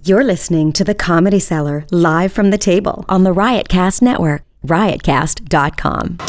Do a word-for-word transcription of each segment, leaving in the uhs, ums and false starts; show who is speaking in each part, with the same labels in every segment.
Speaker 1: You're listening to The Comedy Cellar, live from the table on the Riotcast Network, riotcast dot com.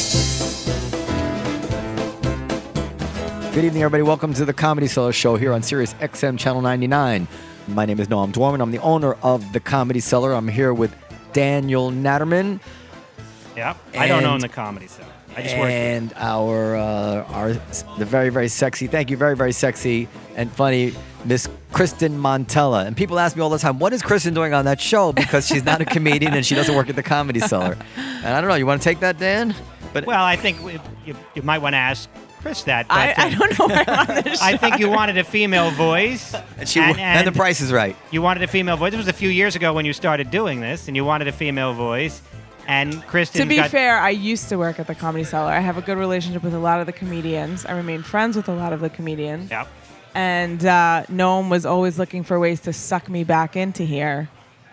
Speaker 2: Good evening, everybody. Welcome to The Comedy Cellar Show here on Sirius X M Channel ninety-nine. My name is Noam Dworman. I'm the owner of The Comedy Cellar. I'm here with Daniel Natterman.
Speaker 3: Yep. I don't own The Comedy Cellar. I just work here.
Speaker 2: And our, uh, our, the very, very sexy, thank you, very, very sexy and funny Miss Kristen Montella. And people ask me all the time, what is Kristen doing on that show? Because she's not a comedian and she doesn't work at The Comedy Cellar. And I don't know, you want to take that, Dan? But
Speaker 3: Well, I think we- you, you might want to ask Chris that. But
Speaker 4: I, I don't know why I'm on this show.
Speaker 3: I think you wanted a female voice.
Speaker 2: and, she, and, and the price is right.
Speaker 3: You wanted a female voice. This was a few years ago when you started doing this, and you wanted a female voice. And Kristen
Speaker 4: To be
Speaker 3: got,
Speaker 4: fair, I used to work at the Comedy Cellar. I have a good relationship with a lot of the comedians. I remain friends with a lot of the comedians.
Speaker 3: Yep.
Speaker 4: And uh, Noam was always looking for ways to suck me back into here.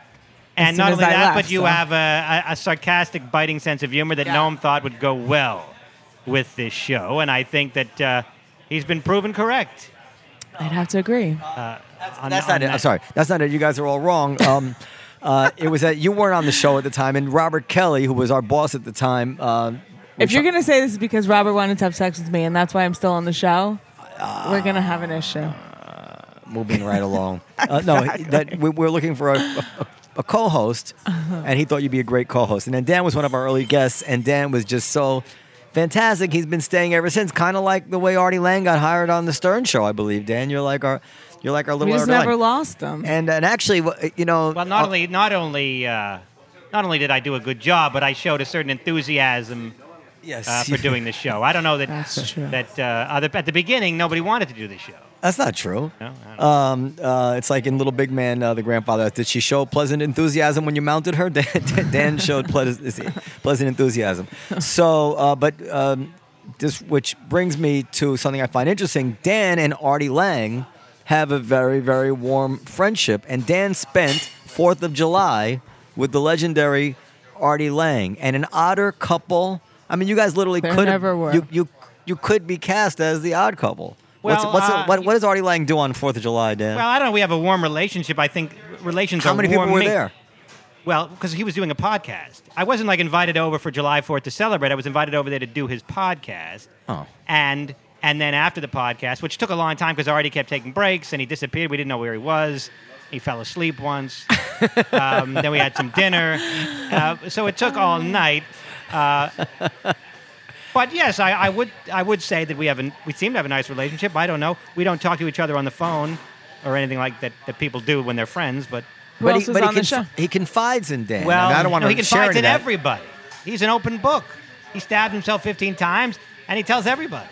Speaker 4: as
Speaker 3: And
Speaker 4: soon
Speaker 3: not
Speaker 4: as
Speaker 3: only
Speaker 4: I
Speaker 3: that,
Speaker 4: left,
Speaker 3: but you
Speaker 4: so.
Speaker 3: have a, a, a sarcastic, biting sense of humor that
Speaker 4: Yeah.
Speaker 3: Noam thought would go well with this show. And I think that uh, he's been proven correct.
Speaker 4: I'd have to agree.
Speaker 3: on-
Speaker 2: That's
Speaker 3: on
Speaker 2: not it.
Speaker 3: that.
Speaker 2: I'm sorry. That's not it. You guys are all wrong. Um, uh, it was that you weren't on the show at the time, and Robert Kelly, who was our boss at the time. Uh,
Speaker 4: If you're going to say this is because Robert wanted to have sex with me and that's why I'm still on the show, we're going to have an issue.
Speaker 2: moving right along. Uh, no, that we, we're looking for a, a, a co-host, and he thought you'd be a great co-host. And then Dan was one of our early guests, and Dan was just so fantastic. He's been staying ever since, kind of like the way Artie Lang got hired on the Stern Show, I believe. Dan, you're like our, you're like our little.
Speaker 4: We just
Speaker 2: Artie
Speaker 4: never
Speaker 2: Lang.
Speaker 4: lost him.
Speaker 2: And and actually, you know,
Speaker 3: Well, not
Speaker 2: uh,
Speaker 3: only not only uh, not only did I do a good job, but I showed a certain enthusiasm
Speaker 2: yes,
Speaker 3: uh, for doing this show. I don't know that
Speaker 4: That's true.
Speaker 3: that uh, other, at the beginning nobody wanted to do this show.
Speaker 2: That's not true.
Speaker 3: No, I don't know.
Speaker 2: Um, uh, it's like in Little Big Man, uh, the grandfather. Did she show pleasant enthusiasm when you mounted her? Dan, Dan showed pleasant, pleasant enthusiasm. So, uh, but um, this, which brings me to something I find interesting. Dan and Artie Lang have a very, very warm friendship, and Dan spent Fourth of July with the legendary Artie Lang, and an odder couple. I mean, you guys literally
Speaker 4: There
Speaker 2: could
Speaker 4: never were.
Speaker 2: you you you could be cast as the odd couple. What's,
Speaker 3: Well,
Speaker 2: what's
Speaker 3: uh,
Speaker 2: it, what, what does Artie Lang do on Fourth of July, Dan?
Speaker 3: Well, I don't know. We have a warm relationship. I think relations
Speaker 2: How
Speaker 3: are
Speaker 2: many people were
Speaker 3: warming-
Speaker 2: there?
Speaker 3: Well, because he was doing a podcast. I wasn't like invited over for July fourth to celebrate. I was invited over there to do his podcast.
Speaker 2: Oh.
Speaker 3: And and then after the podcast, which took a long time because Artie kept taking breaks and he disappeared. We didn't know where he was. He fell asleep once. um, then we had some dinner. Uh, so it took all night. Uh, but yes, I, I would I would say that we have a, we seem to have a nice relationship. I don't know. We don't talk to each other on the phone or anything like that that people do when they're friends. But
Speaker 4: Who
Speaker 2: but
Speaker 4: else
Speaker 2: he,
Speaker 4: was
Speaker 2: but he,
Speaker 4: on the
Speaker 2: conf-
Speaker 4: show?
Speaker 2: he confides in Dan.
Speaker 3: well,
Speaker 2: I, mean, I don't want
Speaker 3: no,
Speaker 2: to
Speaker 3: he
Speaker 2: share
Speaker 3: confides
Speaker 2: any
Speaker 3: in
Speaker 2: of that.
Speaker 3: everybody. He's an open book. He stabbed himself fifteen times and he tells everybody.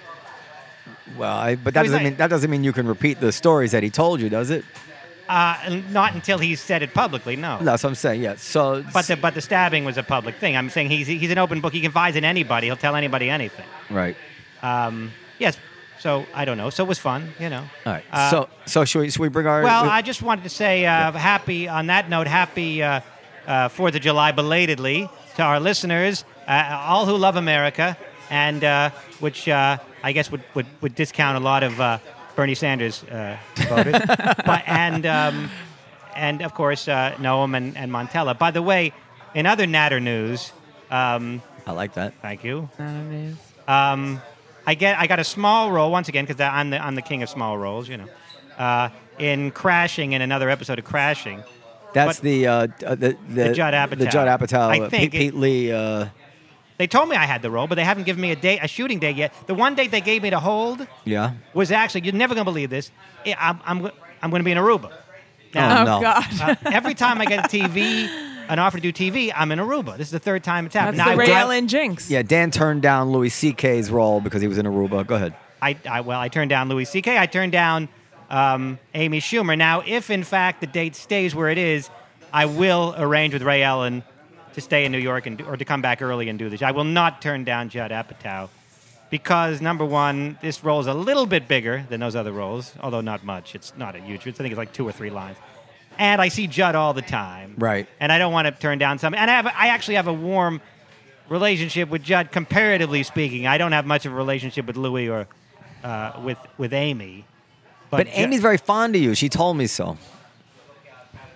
Speaker 2: Well, I, but that
Speaker 3: He's
Speaker 2: doesn't
Speaker 3: like-
Speaker 2: mean that doesn't mean you can repeat the stories that he told you, does it?
Speaker 3: Uh, and not until he said it publicly, no.
Speaker 2: That's what I'm saying. Yeah. So,
Speaker 3: But the but the stabbing was a public thing. I'm saying he's he's an open book. He confides in anybody. He'll tell anybody anything.
Speaker 2: right.
Speaker 3: Um, yes. So I don't know. So it was fun, you know.
Speaker 2: All right.
Speaker 3: Uh,
Speaker 2: so, so should we, should we bring our?
Speaker 3: Well, I just wanted to say uh, happy. On that note, happy uh, uh, Fourth of July belatedly to our listeners, uh, all who love America, and uh, which uh, I guess would, would, would discount a lot of uh, Bernie Sanders uh, voters, but and um, and of course uh, Noam and, and Montella. By the way, in other Natter news, um,
Speaker 2: I like that.
Speaker 3: thank you.
Speaker 4: Not a news.
Speaker 3: Um, I get I got a small role once again because I'm the I'm the king of small roles, you know. Uh, in Crashing, in another episode of Crashing.
Speaker 2: That's
Speaker 3: But-
Speaker 2: the, uh, the the
Speaker 3: The Judd Apatow.
Speaker 2: The Judd Apatow.
Speaker 3: I
Speaker 2: uh,
Speaker 3: think
Speaker 2: Pete,
Speaker 3: it-
Speaker 2: Pete Lee. Uh,
Speaker 3: They told me I had the role, but they haven't given me a date, a shooting date yet. The one date they gave me to hold
Speaker 2: yeah.
Speaker 3: was actually, you're never gonna believe this. I- I'm I'm I'm gonna be in Aruba.
Speaker 2: Oh,
Speaker 4: Oh,
Speaker 2: no.
Speaker 4: God.
Speaker 3: Uh, every time I get a T V, an offer to do T V, I'm in Aruba. This is the third time it's happened.
Speaker 4: That's
Speaker 3: Now,
Speaker 4: the
Speaker 3: I,
Speaker 4: Ray
Speaker 3: brought-
Speaker 4: Allen jinx.
Speaker 2: Yeah. Dan turned down Louis C K's role because he was in Aruba. Go ahead.
Speaker 3: I, I well, I turned down Louis C K. I turned down um, Amy Schumer. Now, if in fact the date stays where it is, I will arrange with Ray Allen to stay in New York and do, or to come back early and do this. I will not turn down Judd Apatow because number one, this role is a little bit bigger than those other roles, although not much. It's not a huge. It's, I think it's like two or three lines. And I see Judd all the time.
Speaker 2: Right.
Speaker 3: And I don't want to turn down something. And I have, I actually have a warm relationship with Judd, comparatively speaking. I don't have much of a relationship with Louis or uh, with with Amy.
Speaker 2: But
Speaker 3: Ju-
Speaker 2: Amy's very fond of you. She told me so.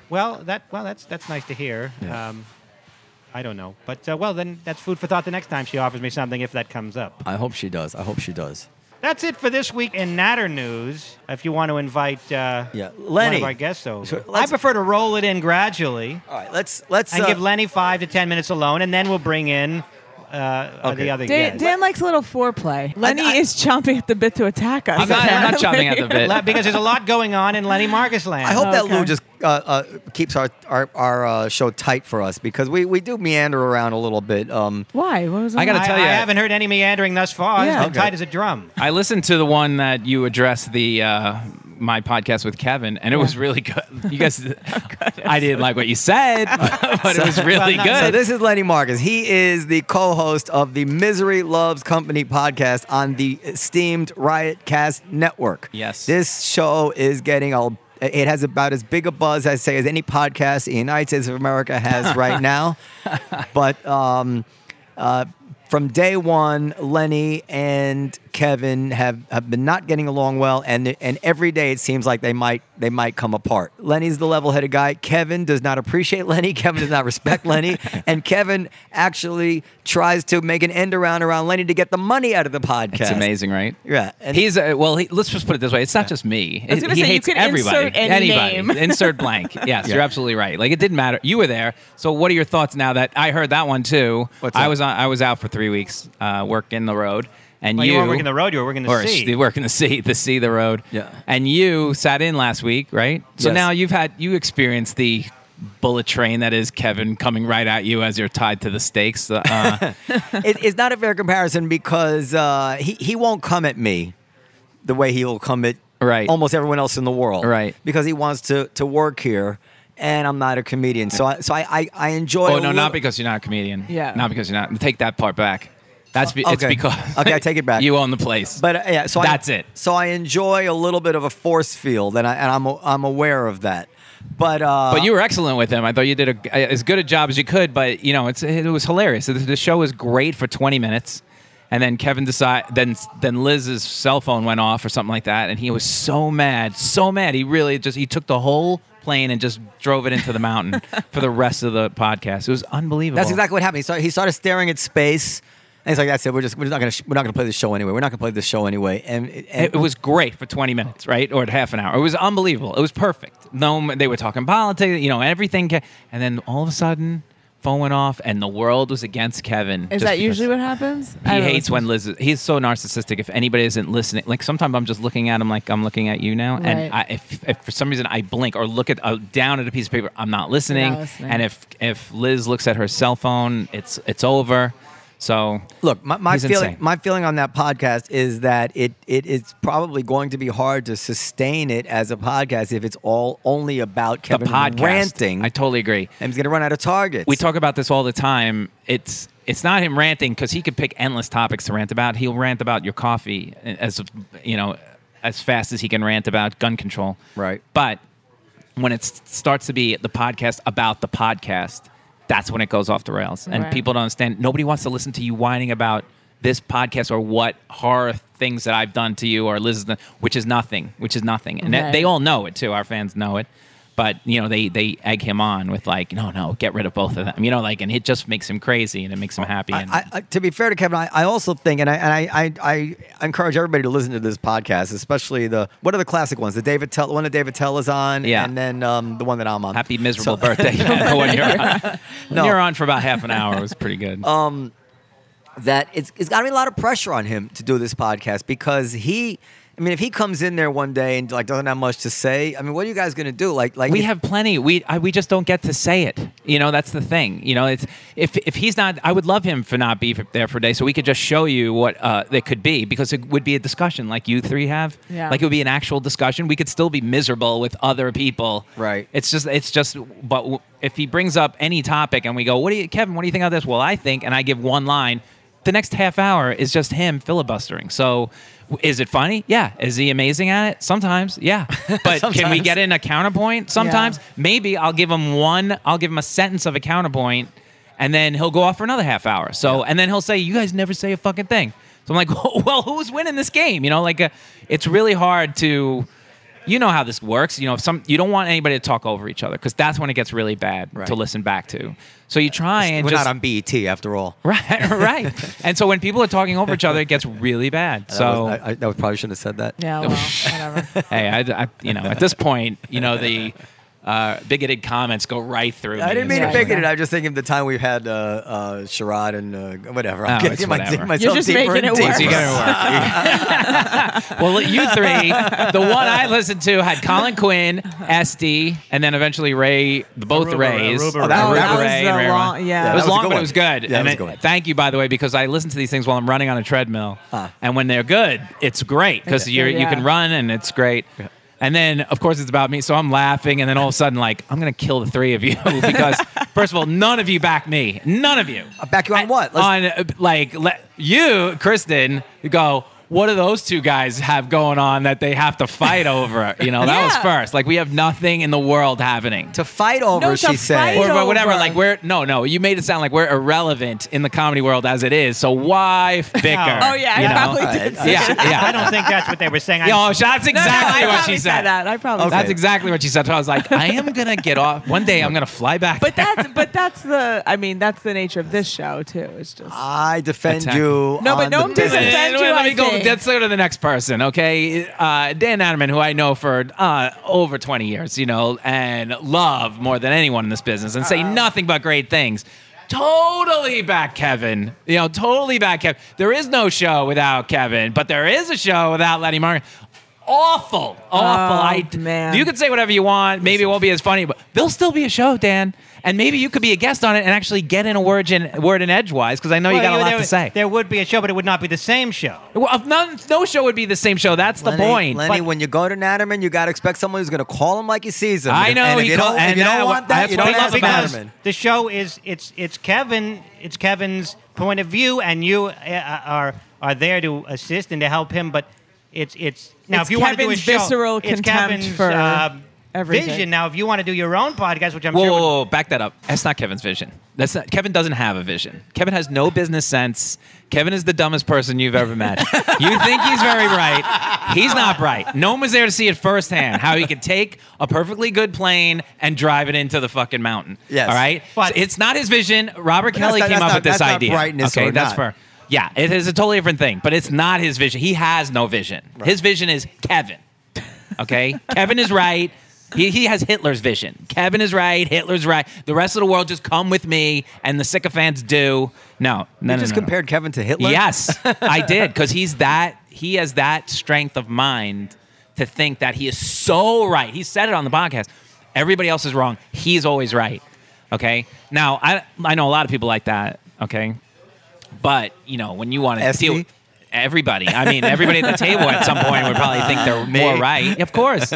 Speaker 3: Well, that well, that's that's nice to hear.
Speaker 2: Yeah.
Speaker 3: Um, I don't know, but uh, well, then that's food for thought. The next time she offers me something, if that comes up.
Speaker 2: I hope she does. I hope she does.
Speaker 3: That's it for this week in Natter News. If you want to invite uh,
Speaker 2: Yeah,
Speaker 3: one
Speaker 2: Lenny.
Speaker 3: of our guests over,
Speaker 2: Sure,
Speaker 3: I
Speaker 2: let's-
Speaker 3: prefer to roll it in gradually
Speaker 2: All right, let's let's
Speaker 3: and
Speaker 2: uh,
Speaker 3: give Lenny five to ten minutes alone, and then we'll bring in uh,
Speaker 2: Okay.
Speaker 3: the other
Speaker 4: Dan,
Speaker 3: guests.
Speaker 4: Dan likes a little foreplay. Lenny
Speaker 2: I-
Speaker 4: is chomping at the bit to attack us.
Speaker 5: I'm not, I'm not chomping at the bit.
Speaker 3: La- because there's a lot going on in Lenny Marcus land.
Speaker 2: I hope
Speaker 4: Oh,
Speaker 2: that
Speaker 4: okay.
Speaker 2: Lou just uh, uh, keeps our our, our uh, show tight for us because we, we do meander around a little bit. Um,
Speaker 4: Why? What was
Speaker 5: I gotta
Speaker 3: I,
Speaker 5: tell
Speaker 3: I
Speaker 5: you-
Speaker 3: haven't heard any meandering thus far.
Speaker 4: Yeah.
Speaker 3: It's been
Speaker 2: Okay.
Speaker 3: tight as a drum.
Speaker 5: I listened to the one that you addressed the uh, my podcast with Kevin, and it was really good. You guys, I didn't like what you said, but it was really
Speaker 3: Well, no,
Speaker 5: good.
Speaker 2: so this is Lenny Marcus. He is the co-host of the Misery Loves Company podcast on the esteemed Riotcast Network.
Speaker 5: Yes.
Speaker 2: This show is getting a it has about as big a buzz, I say, as any podcast in the United States of America has right now. But um, uh, from day one, Lenny and Kevin have, have been not getting along well, and and every day it seems like they might they might come apart. Lenny's the level-headed guy. Kevin does not appreciate Lenny. Kevin does not respect Lenny, and Kevin actually tries to make an end around around Lenny to get the money out of the podcast.
Speaker 5: It's amazing, right?
Speaker 2: Yeah, and-
Speaker 5: He's uh, well. He, let's just put it this way: it's not just me.
Speaker 4: I was gonna
Speaker 5: he
Speaker 4: say, you
Speaker 5: hates
Speaker 4: could
Speaker 5: everybody.
Speaker 4: insert any
Speaker 5: Anybody.
Speaker 4: name.
Speaker 5: Insert blank. Yes, you're absolutely right. Like it didn't matter. You were there. So what are your thoughts now that I heard that one too?
Speaker 2: What's
Speaker 5: I
Speaker 2: that?
Speaker 5: was on, I was out for three weeks, uh, working the road, and
Speaker 3: Well,
Speaker 5: you,
Speaker 3: you weren't working the road, you were working the
Speaker 5: or
Speaker 3: sea.
Speaker 5: sh- working the sea, the sea, the road.
Speaker 2: Yeah.
Speaker 5: And you sat in last week, right? So
Speaker 2: Yes.
Speaker 5: now you've had you experienced the bullet train that is Kevin coming right at you as you're tied to the stakes. Uh,
Speaker 2: it, it's not a fair comparison because uh, he he won't come at me the way he will come at
Speaker 5: Right.
Speaker 2: almost everyone else in the world.
Speaker 5: Right.
Speaker 2: Because he wants to to work here, and I'm not a comedian, so I so I I, I enjoy.
Speaker 5: oh
Speaker 2: a
Speaker 5: no,
Speaker 2: little-
Speaker 5: not because you're not a comedian.
Speaker 4: Yeah.
Speaker 5: Not because you're not. Take that part back. That's be, it's
Speaker 2: Okay.
Speaker 5: because
Speaker 2: Okay, I take it back.
Speaker 5: You own the place.
Speaker 2: But uh, yeah, so
Speaker 5: That's
Speaker 2: I,
Speaker 5: it.
Speaker 2: So I enjoy a little bit of a force field, and I and I'm I'm aware of that. But uh,
Speaker 5: But you were excellent with him. I thought you did a, as good a job as you could. But you know, it's it was hilarious. The, the show was great for twenty minutes, and then Kevin decide then then Liz's cell phone went off or something like that, and he was so mad, so mad. He really just he took the whole plane and just drove it into the mountain for the rest of the podcast. It was unbelievable.
Speaker 2: That's exactly what happened. He started, he started staring at space, and he's like, "That's it. We're just we're not gonna sh- we're not gonna play this show anyway. We're not gonna play this show anyway." And, and
Speaker 5: It, it was great for twenty minutes, right, or half an hour. It was unbelievable. It was perfect. No, they were talking politics, you know, everything, ca- and then all of a sudden, phone went off, and the world was against Kevin.
Speaker 4: Is
Speaker 5: just
Speaker 4: that
Speaker 5: because
Speaker 4: usually what happens? I
Speaker 5: He
Speaker 4: don't know.
Speaker 5: hates when Liz. Is, he's so narcissistic. If anybody isn't listening, like sometimes I'm just looking at him like I'm looking at you now, and
Speaker 4: Right.
Speaker 5: I, if, if for some reason I blink or look at uh, down at a piece of paper, I'm not listening.
Speaker 4: Not listening.
Speaker 5: And if if Liz looks at her cell phone, it's it's over. So
Speaker 2: Look, my, my
Speaker 5: He's
Speaker 2: feeling
Speaker 5: insane.
Speaker 2: my feeling on that podcast is that it it is probably going to be hard to sustain it as a podcast if it's all only about Kevin
Speaker 5: the podcast,
Speaker 2: ranting.
Speaker 5: I totally agree.
Speaker 2: and he's going to run out of targets.
Speaker 5: We talk about this all the time. It's it's not him ranting because he could pick endless topics to rant about. He'll rant about your coffee as you know as fast as he can rant about gun control.
Speaker 2: Right.
Speaker 5: But when it s- starts to be the podcast about the podcast, that's when it goes off the rails. And
Speaker 4: Right.
Speaker 5: people don't understand. Nobody wants to listen to you whining about this podcast or what horror things that I've done to you or Liz has done, which is nothing, which is nothing. And that-
Speaker 4: Right.
Speaker 5: they all know it too. Our fans know it. But, you know, they, they egg him on with like, no, no, get rid of both of them. You know, like, and it just makes him crazy and it makes him happy. And
Speaker 2: I, I, to be fair to Kevin, I, I also think, and I and I, I I encourage everybody to listen to this podcast, especially the what are the classic ones? The David Tell, the one that David Tell is on,
Speaker 5: Yeah.
Speaker 2: and then um, the one that I'm on.
Speaker 5: happy miserable
Speaker 2: So-
Speaker 5: birthday. Yeah, when you're on, when
Speaker 2: No.
Speaker 5: you're on for about half an hour, it was pretty good.
Speaker 2: that it's it's got to be a lot of pressure on him to do this podcast because he. I mean, if he comes in there one day and like doesn't have much to say, I mean, what are you guys gonna do? Like, like
Speaker 5: we
Speaker 2: if-
Speaker 5: have plenty. We I, we just don't get to say it. You know, that's the thing. You know, it's if if he's not, I would love him for not be for, there for a day, so we could just show you what uh, it could be because it would be a discussion like you three have.
Speaker 4: Yeah.
Speaker 5: Like it would be an actual discussion. We could still be miserable with other people.
Speaker 2: Right.
Speaker 5: It's just it's just. But w- if he brings up any topic and we go, what do you, Kevin? What do you think of this? Well, I think, and I give one line. The next half hour is just him filibustering. So, w- is it funny? Yeah. Is he amazing at it? Sometimes, yeah. But can we
Speaker 2: Sometimes.
Speaker 5: get in a counterpoint? Sometimes,
Speaker 4: Yeah.
Speaker 5: maybe I'll give him one. I'll give him a sentence of a counterpoint, and then he'll go off for another half hour. So, and then he'll say, "You guys never say a fucking thing." So I'm like, "Well, who's winning this game?" You know, like, uh, it's really hard to. you know how this works. You know, if some you don't want anybody to talk over each other because that's when it gets really bad
Speaker 2: Right.
Speaker 5: to listen back to. So you try and
Speaker 2: We're
Speaker 5: just
Speaker 2: not on B E T after all.
Speaker 5: right, right. And so when people are talking over each other, it gets really bad.
Speaker 2: That
Speaker 5: So
Speaker 2: was, I, I that probably shouldn't have said that.
Speaker 4: Yeah, well, whatever.
Speaker 5: hey, I, I, you know, at this point, you know the. Uh, bigoted comments go right through.
Speaker 2: I
Speaker 5: me.
Speaker 2: didn't mean
Speaker 4: Yeah,
Speaker 2: to bigot it.
Speaker 4: yeah.
Speaker 2: I'm just thinking of the time we've had uh, uh, Sherrod and uh, whatever. I'm
Speaker 5: Oh,
Speaker 2: getting
Speaker 5: it's
Speaker 2: my,
Speaker 5: whatever.
Speaker 2: myself
Speaker 4: You're just
Speaker 2: deeper
Speaker 4: making
Speaker 2: and
Speaker 4: it
Speaker 2: deeper.
Speaker 4: worse.
Speaker 5: So you gotta work. Well, you three, the one I listened to had Colin Quinn, S D, and then eventually Ray, the both
Speaker 3: Aruba,
Speaker 5: Rays.
Speaker 3: Aruba,
Speaker 2: Oh, that-
Speaker 5: Aruba
Speaker 2: that was
Speaker 5: Ray
Speaker 4: the
Speaker 5: and Ray
Speaker 4: long-
Speaker 5: Ron.
Speaker 4: yeah.
Speaker 2: Yeah,
Speaker 5: It
Speaker 2: that
Speaker 5: was
Speaker 2: was a
Speaker 5: long,
Speaker 2: good
Speaker 5: but it
Speaker 2: one.
Speaker 5: was good.
Speaker 2: Yeah, that
Speaker 5: and
Speaker 2: was a
Speaker 5: it-
Speaker 2: good one.
Speaker 5: Thank you, by the way, because I listen to these things while I'm running on a treadmill,
Speaker 2: Ah.
Speaker 5: and when they're good, it's great because
Speaker 4: It's
Speaker 5: you
Speaker 4: good,
Speaker 5: you can
Speaker 4: yeah.
Speaker 5: run and it's great. And then, of course, it's about me. So I'm laughing, and then all of a sudden, like, I'm gonna kill the three of you because, first of all, none of you back me. None of you.
Speaker 2: I'll back you on what? Let's-
Speaker 5: on uh, like le- you, Kristen, you go. What do those two guys have going on that they have to fight over? You know, that was
Speaker 4: Yeah.
Speaker 5: first. Like we have nothing in the world happening.
Speaker 2: To fight over,
Speaker 4: No, to
Speaker 2: she
Speaker 4: fight
Speaker 2: said.
Speaker 5: Or but whatever,
Speaker 4: over.
Speaker 5: like we're no, no. You made it sound like we're irrelevant in the comedy world as it is. So why bicker?
Speaker 4: Oh yeah, I
Speaker 5: you know?
Speaker 4: probably
Speaker 2: Uh,
Speaker 4: did.
Speaker 2: uh,
Speaker 4: say
Speaker 5: Yeah,
Speaker 4: that.
Speaker 5: yeah.
Speaker 3: I don't think that's what they were saying. I,
Speaker 5: Yo, that's
Speaker 4: No, no,
Speaker 5: exactly
Speaker 4: I
Speaker 5: what
Speaker 4: probably
Speaker 5: she
Speaker 4: said
Speaker 5: said.
Speaker 4: that. I probably
Speaker 2: Okay.
Speaker 4: said
Speaker 5: That's exactly what she said. So I was like, I am gonna get off. One day I'm gonna fly back.
Speaker 4: But
Speaker 5: there.
Speaker 4: that's but that's the I mean that's the nature of this show too. It's just
Speaker 2: I defend
Speaker 5: Attack.
Speaker 2: you.
Speaker 4: No, but
Speaker 2: on
Speaker 4: no
Speaker 2: the
Speaker 4: one doesn't
Speaker 2: business.
Speaker 4: defend you,
Speaker 5: Let
Speaker 4: I
Speaker 5: me go.
Speaker 4: think.
Speaker 5: Let's go to the next person, okay? Uh, Dan Natterman, who I know for uh, over twenty years, you know, and love more than anyone in this business, and say nothing but great things. Totally back Kevin. You know, totally back Kevin. There is no show without Kevin, but there is a show without Lenny Martin. Awful, awful. I,
Speaker 4: man.
Speaker 5: You can say whatever you want. Maybe it won't be as funny, but there'll still be a show, Dan. And maybe you could be a guest on it and actually get in a word in, word in edgewise, because I know you
Speaker 3: Well,
Speaker 5: got a lot
Speaker 3: there,
Speaker 5: to say.
Speaker 3: There would be a show, but it would not be the same show.
Speaker 5: Well, if none, no show would be the same show. That's the
Speaker 2: Lenny,
Speaker 5: point.
Speaker 2: Lenny,
Speaker 5: But-
Speaker 2: when you go to Natterman, you got to expect someone who's going to call him like he sees him.
Speaker 5: I know,
Speaker 2: And if
Speaker 5: he
Speaker 2: you
Speaker 5: call-
Speaker 2: don't,
Speaker 5: and
Speaker 2: if you
Speaker 5: that-
Speaker 2: don't want that,
Speaker 5: that's
Speaker 2: you
Speaker 5: what
Speaker 2: don't
Speaker 5: I
Speaker 2: ask
Speaker 5: love about
Speaker 3: because
Speaker 2: Natterman.
Speaker 3: the show is it's it's Kevin it's Kevin's point of view, and you uh, are are there to assist and to help him. But it's it's now
Speaker 4: It's
Speaker 3: if you want to do a
Speaker 4: Kevin's
Speaker 3: show,
Speaker 4: visceral
Speaker 3: it's
Speaker 4: contempt
Speaker 3: Kevin's
Speaker 4: for
Speaker 3: uh,
Speaker 4: everything.
Speaker 3: vision. Now, if you want to do your own podcast, which I'm
Speaker 5: Whoa,
Speaker 3: sure.
Speaker 5: whoa,
Speaker 3: would-
Speaker 5: whoa, back that up. That's not Kevin's vision. That's not, Kevin doesn't have a vision. Kevin has no business sense. Kevin is the dumbest person you've ever met. You think he's very bright. He's not bright. No one was there to see it firsthand, how he could take a perfectly good plane and drive it into the fucking mountain.
Speaker 2: Yes.
Speaker 5: All right?
Speaker 3: But-
Speaker 5: So it's not his vision. Robert Kelly
Speaker 2: not-
Speaker 5: came
Speaker 2: that's
Speaker 5: up
Speaker 2: not-
Speaker 5: with this
Speaker 2: that's not
Speaker 5: idea.
Speaker 2: brightness
Speaker 5: okay,
Speaker 2: or
Speaker 5: that's
Speaker 2: not.
Speaker 5: fair. Yeah, it is a totally different thing, but it's not his vision. He has no vision. His vision is Kevin. Okay? Kevin is right. He, he has Hitler's vision. Kevin is right. Hitler's right. The rest of the world just come with me, and the sycophants do. No, no,
Speaker 2: You
Speaker 5: no,
Speaker 2: just
Speaker 5: no, no.
Speaker 2: compared Kevin to Hitler?
Speaker 5: Yes, I did, because he's that. He has that strength of mind to think that he is so right. He said it on the podcast. Everybody else is wrong. He's always right. Okay. Now I I know a lot of people like that. Okay, but you know when you want to
Speaker 2: S D?
Speaker 5: deal with everybody, I mean everybody at the table at some point would probably think they're more right. Of course.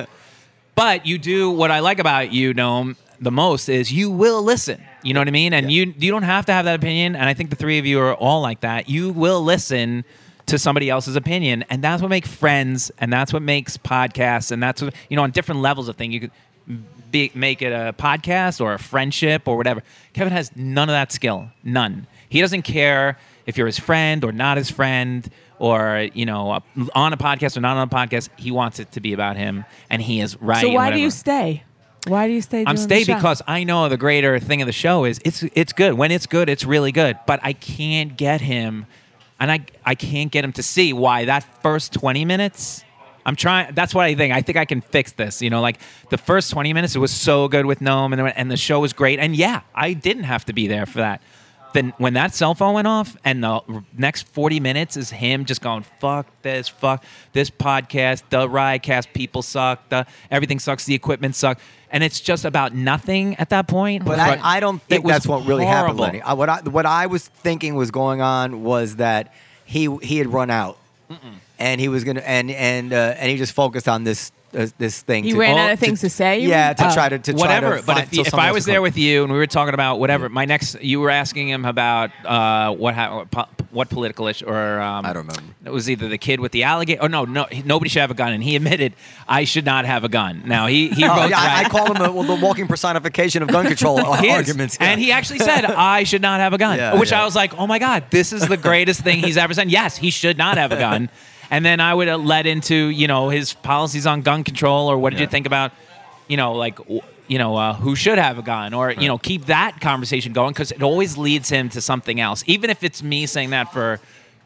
Speaker 5: But you do what I like about you, Noam, the most is you will listen. You know what I mean? And you you don't have to have that opinion. And I think the three of you are all like that. You will listen to somebody else's opinion, and that's what makes friends, and that's what makes podcasts, and that's what you know on different levels of thing. You could be, make it a podcast or a friendship or whatever. Kevin has none of that skill. None. He doesn't care if you're his friend or not his friend, or you know, on a podcast or not on a podcast. He wants it to be about him, and he is right.
Speaker 4: So
Speaker 5: and
Speaker 4: why do
Speaker 5: whatever.
Speaker 4: you stay? Why do you stay?
Speaker 5: I'm
Speaker 4: doing
Speaker 5: stay
Speaker 4: the show?
Speaker 5: because I know the greater thing of the show is it's it's good. When it's good, it's really good. But I can't get him, and I I can't get him to see why that first twenty minutes. I'm trying. That's what I think. I think I can fix this. You know, like the first twenty minutes, it was so good with Noam, and the, and the show was great. And yeah, I didn't have to be there for that. Then when that cell phone went off, and the next forty minutes is him just going, "Fuck this, fuck this podcast, the Riotcast people suck, the everything sucks, the equipment sucks," and it's just about nothing at that point.
Speaker 2: But I, I don't think
Speaker 5: It was
Speaker 2: that's what really happened,
Speaker 5: horrible.
Speaker 2: Lenny. I, what I what I was thinking was going on was that he he had run out, and he was gonna and and uh, and he just focused on this uh, this thing.
Speaker 4: He
Speaker 2: to,
Speaker 4: ran
Speaker 2: oh,
Speaker 4: out of things to say, you
Speaker 2: Yeah,
Speaker 4: mean?
Speaker 2: to
Speaker 4: Oh.
Speaker 2: try to to
Speaker 5: whatever.
Speaker 2: Try to
Speaker 5: But
Speaker 2: find,
Speaker 5: if,
Speaker 2: so
Speaker 5: if
Speaker 2: someone
Speaker 5: I
Speaker 2: else
Speaker 5: was
Speaker 2: could
Speaker 5: there
Speaker 2: come.
Speaker 5: with you and we were talking about whatever, my next, you were asking him about uh, what ha- po- what political issue or um,
Speaker 2: I don't remember.
Speaker 5: It was either the kid with the alligator. Oh no, no, he- nobody should have a gun, and he admitted I should not have a gun. Now he he
Speaker 2: Oh,
Speaker 5: wrote
Speaker 2: yeah, I, I
Speaker 5: that.
Speaker 2: call him a, well, the walking personification of gun control
Speaker 5: He is.
Speaker 2: arguments. yeah.
Speaker 5: And he actually said, I should not have a gun.
Speaker 2: Yeah,
Speaker 5: which
Speaker 2: yeah.
Speaker 5: I was like, oh my God, this is the greatest thing he's ever said. Yes, he should not have a gun. And then I would have led into, you know, his policies on gun control, or what did
Speaker 2: Yeah.
Speaker 5: you think about, you know, like, w- you know, uh, who should have a gun, or, you know, keep that conversation going, because it always leads him to something else, even if it's me saying that for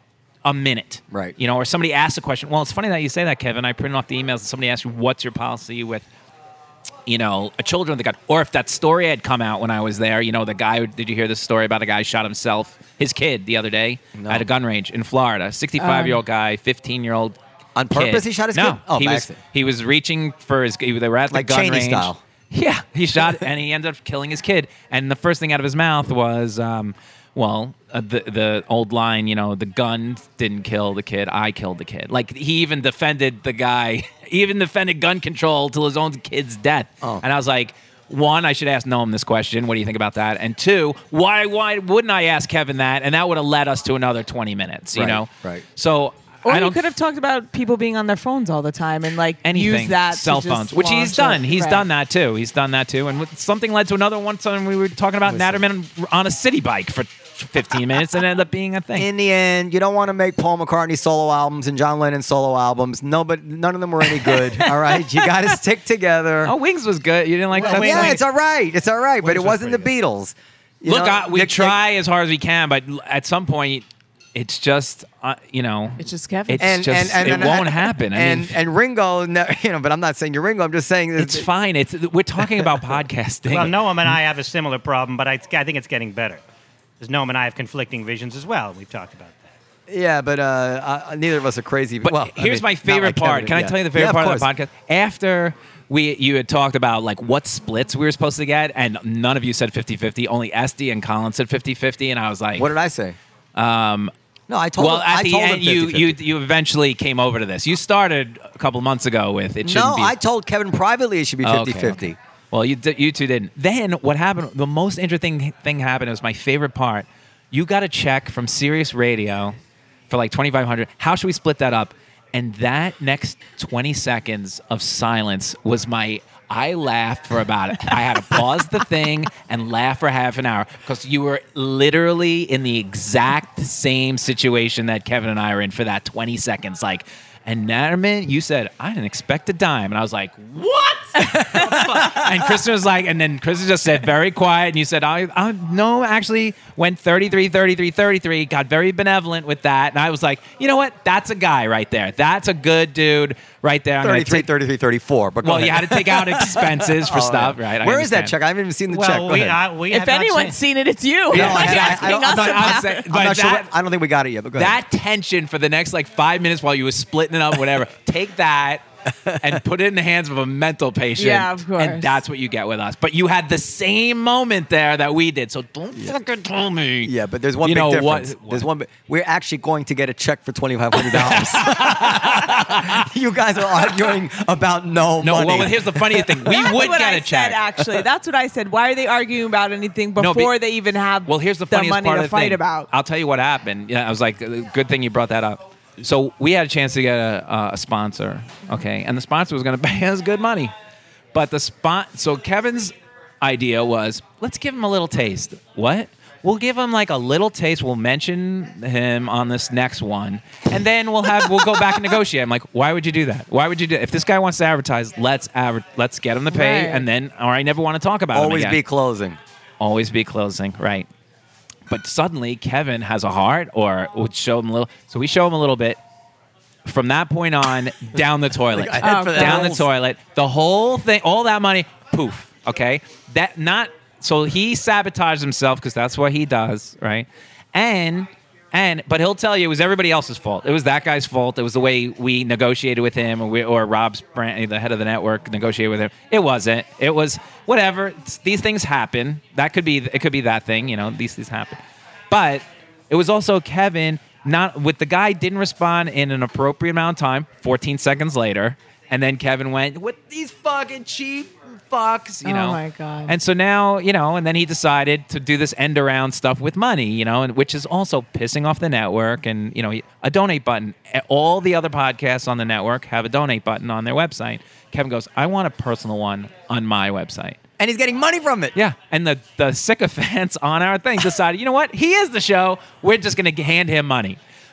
Speaker 5: a minute.
Speaker 2: Right.
Speaker 5: You know, or somebody asks a question. Well, it's funny that you say that, Kevin. I printed off the emails and somebody asked you, what's your policy with, you know, a children with a gun? Or if that story had come out when I was there, you know, the guy, did you hear the story about a guy shot himself, his kid, the other day
Speaker 2: No.
Speaker 5: at a gun range in Florida? sixty-five-year-old guy, fifteen-year-old
Speaker 2: On purpose,
Speaker 5: kid.
Speaker 2: he shot his
Speaker 5: no,
Speaker 2: kid? Oh,
Speaker 5: he
Speaker 2: by
Speaker 5: was
Speaker 2: accident.
Speaker 5: he was reaching for his. They were at the
Speaker 2: Like
Speaker 5: gun
Speaker 2: Cheney
Speaker 5: range.
Speaker 2: style.
Speaker 5: Yeah, he shot and he ended up killing his kid. And the first thing out of his mouth was, um, well, uh, the the old line, you know, the gun didn't kill the kid, I killed the kid. Like, he even defended the guy, he even defended gun control till his own kid's death.
Speaker 2: Oh.
Speaker 5: And I was like, one, I should ask Noam this question. What do you think about that? And two, why why wouldn't I ask Kevin that? And that would have led us to another twenty minutes, you
Speaker 2: Right,
Speaker 5: know?
Speaker 2: right.
Speaker 5: So
Speaker 4: Or
Speaker 5: I
Speaker 4: you
Speaker 5: don't
Speaker 4: could have talked about people being on their phones all the time and like
Speaker 5: anything.
Speaker 4: use that to
Speaker 5: cell
Speaker 4: just
Speaker 5: phones, which he's
Speaker 4: launch
Speaker 5: done.
Speaker 4: a-
Speaker 5: He's
Speaker 4: right.
Speaker 5: done that too. He's done that too. And with- something led to another one. So we were talking about
Speaker 2: Listen.
Speaker 5: Natterman on a city bike for fifteen minutes, and it ended up being a thing.
Speaker 2: In the end, you don't want to make Paul McCartney solo albums and John Lennon solo albums. No, but none of them were any good. All right, you got to stick together.
Speaker 5: oh, Wings was good. You didn't like that?
Speaker 3: Wings-
Speaker 2: yeah,
Speaker 3: Wings-
Speaker 2: it's all right. It's all right, but
Speaker 3: Wings
Speaker 2: it
Speaker 3: was
Speaker 2: wasn't the
Speaker 3: pretty
Speaker 2: Beatles. You
Speaker 5: Look,
Speaker 2: know,
Speaker 5: I, we
Speaker 2: Nick-
Speaker 5: try as hard as we can, but at some point, it's just uh, you know,
Speaker 4: It's just Kevin.
Speaker 5: It's
Speaker 2: and,
Speaker 5: just
Speaker 2: and, and,
Speaker 5: it
Speaker 2: and,
Speaker 5: won't happen. I
Speaker 2: and
Speaker 5: mean,
Speaker 2: and Ringo, no, you know, but I'm not saying you're Ringo. I'm just saying that
Speaker 5: it's fine. It's we're talking about podcasting.
Speaker 3: Well, Noam and I have a similar problem, but I, I think it's getting better. Because Noam and I have conflicting visions as well. We've talked about that.
Speaker 2: Yeah, but uh, uh, neither of us are crazy.
Speaker 5: But
Speaker 2: well, I
Speaker 5: here's
Speaker 2: mean,
Speaker 5: my
Speaker 2: not
Speaker 5: favorite
Speaker 2: like
Speaker 5: part.
Speaker 2: Kevin,
Speaker 5: Can I
Speaker 2: yeah.
Speaker 5: tell you the favorite
Speaker 2: Yeah,
Speaker 5: part of,
Speaker 2: course.
Speaker 5: the podcast? After we you had talked about like what splits we were supposed to get, and none of you said fifty-fifty. Only Esty and Colin said fifty-fifty, and I was like,
Speaker 2: What did I say?
Speaker 5: um,
Speaker 2: No, I told.
Speaker 5: well,
Speaker 2: him,
Speaker 5: at
Speaker 2: I
Speaker 5: the
Speaker 2: told
Speaker 5: end,
Speaker 2: him
Speaker 5: you, you
Speaker 2: fifty-fifty.
Speaker 5: you eventually came over to this. You started a couple months ago with it shouldn't
Speaker 2: No,
Speaker 5: be.
Speaker 2: I told Kevin privately it should be
Speaker 5: Oh, okay,
Speaker 2: fifty-fifty.
Speaker 5: okay. Well, you d- you two didn't. Then what happened? The most interesting thing happened. It was my favorite part. You got a check from Sirius Radio for like twenty-five hundred. How should we split that up? And that next twenty seconds of silence was my. I laughed for about it. I had to pause the thing and laugh for half an hour because you were literally in the exact same situation that Kevin and I are in for that twenty seconds. Like, and Natterman, you said, I didn't expect a dime. And I was like, what? And Kristen was like, and then Kristen just said very quiet. And you said, I, I no, actually went thirty-three, thirty-three, thirty-three, got very benevolent with that. And I was like, you know what? That's a guy right there. That's a good dude right there. I'm gonna
Speaker 2: thirty-three,
Speaker 5: take-
Speaker 2: thirty-three, thirty-four. But go
Speaker 5: well, you
Speaker 2: ahead.
Speaker 5: had to take out expenses for
Speaker 2: Oh,
Speaker 5: stuff,
Speaker 2: yeah.
Speaker 5: right? I
Speaker 2: Where is that
Speaker 5: understand.
Speaker 2: check? I haven't even seen the
Speaker 3: Well,
Speaker 2: check. Go
Speaker 3: we,
Speaker 2: ahead.
Speaker 3: uh, we
Speaker 4: if
Speaker 3: have not
Speaker 4: anyone's
Speaker 3: seen-
Speaker 4: seen it, it's you.
Speaker 2: No,
Speaker 4: Like,
Speaker 2: I, I, I
Speaker 4: asking
Speaker 2: don't,
Speaker 4: us
Speaker 2: I'm not,
Speaker 4: about
Speaker 5: I'm saying-
Speaker 4: it.
Speaker 2: I'm
Speaker 5: but
Speaker 2: not sure.
Speaker 5: that-
Speaker 2: What, I don't think we got it yet. But go ahead.
Speaker 5: That tension for the next like five minutes while you were splitting it up, whatever. Take that and put it in the hands of a mental patient.
Speaker 4: Yeah, of course.
Speaker 5: And that's what you get with us. But you had the same moment there that we did. So don't fucking tell me.
Speaker 2: Yeah, but there's one
Speaker 5: You
Speaker 2: big
Speaker 5: know
Speaker 2: difference.
Speaker 5: what-
Speaker 2: There's one. Big, we're actually going to get a check for twenty-five hundred dollars. You guys are arguing about no,
Speaker 5: No,
Speaker 2: money.
Speaker 5: well, here's the funny thing. We
Speaker 4: That's
Speaker 5: would
Speaker 4: what
Speaker 5: get
Speaker 4: I
Speaker 5: a check.
Speaker 4: Said, actually, that's what I said. Why are they arguing about anything
Speaker 5: No,
Speaker 4: before
Speaker 5: be-
Speaker 4: they even have
Speaker 5: Well, here's the
Speaker 4: the
Speaker 5: funniest
Speaker 4: money
Speaker 5: part
Speaker 4: to
Speaker 5: of the
Speaker 4: fight
Speaker 5: thing.
Speaker 4: about?
Speaker 5: I'll tell you what happened. Yeah, I was like, uh, good thing you brought that up. So we had a chance to get a, uh, a sponsor, okay, and the sponsor was going to pay us good money, but the spot. So Kevin's idea was, let's give him a little taste. What? We'll give him like a little taste. We'll mention him on this next one, and then we'll have we'll go back and negotiate. I'm like, why would you do that? Why would you do? If this guy wants to advertise, let's adver- let's get him to pay,
Speaker 4: Right.
Speaker 5: and then or I never want to talk about him
Speaker 2: Always
Speaker 5: again.
Speaker 2: be closing.
Speaker 5: Always be closing, right? But suddenly Kevin has a heart, or would show him a little. So we show him a little bit. From that point on, down the toilet,
Speaker 2: I had
Speaker 4: Oh,
Speaker 2: for that.
Speaker 5: down the
Speaker 2: whole-
Speaker 5: toilet. The whole thing, all that money, poof. Okay, that not. So he sabotaged himself because that's what he does, right? And and but he'll tell you it was everybody else's fault. It was that guy's fault. It was the way we negotiated with him, or, we, or Rob's brand, the head of the network, negotiated with him. It wasn't. It was whatever. It's- these things happen. That could be. It could be that thing. You know, these things happen. But it was also Kevin. Not with the guy didn't respond in an appropriate amount of time. fourteen seconds later, and then Kevin went with these fucking cheap fucks, you
Speaker 4: Oh
Speaker 5: know.
Speaker 4: my God.
Speaker 5: And so now, you know, and then he decided to do this end around stuff with money, you know, and which is also pissing off the network. And you know, he- a donate button. All the other podcasts on the network have a donate button on their website. Kevin goes, I want a personal one on my website.
Speaker 2: And he's getting money from it.
Speaker 5: Yeah, and the the sycophants on our thing decided, you know what? He is the show. We're just going to hand him money.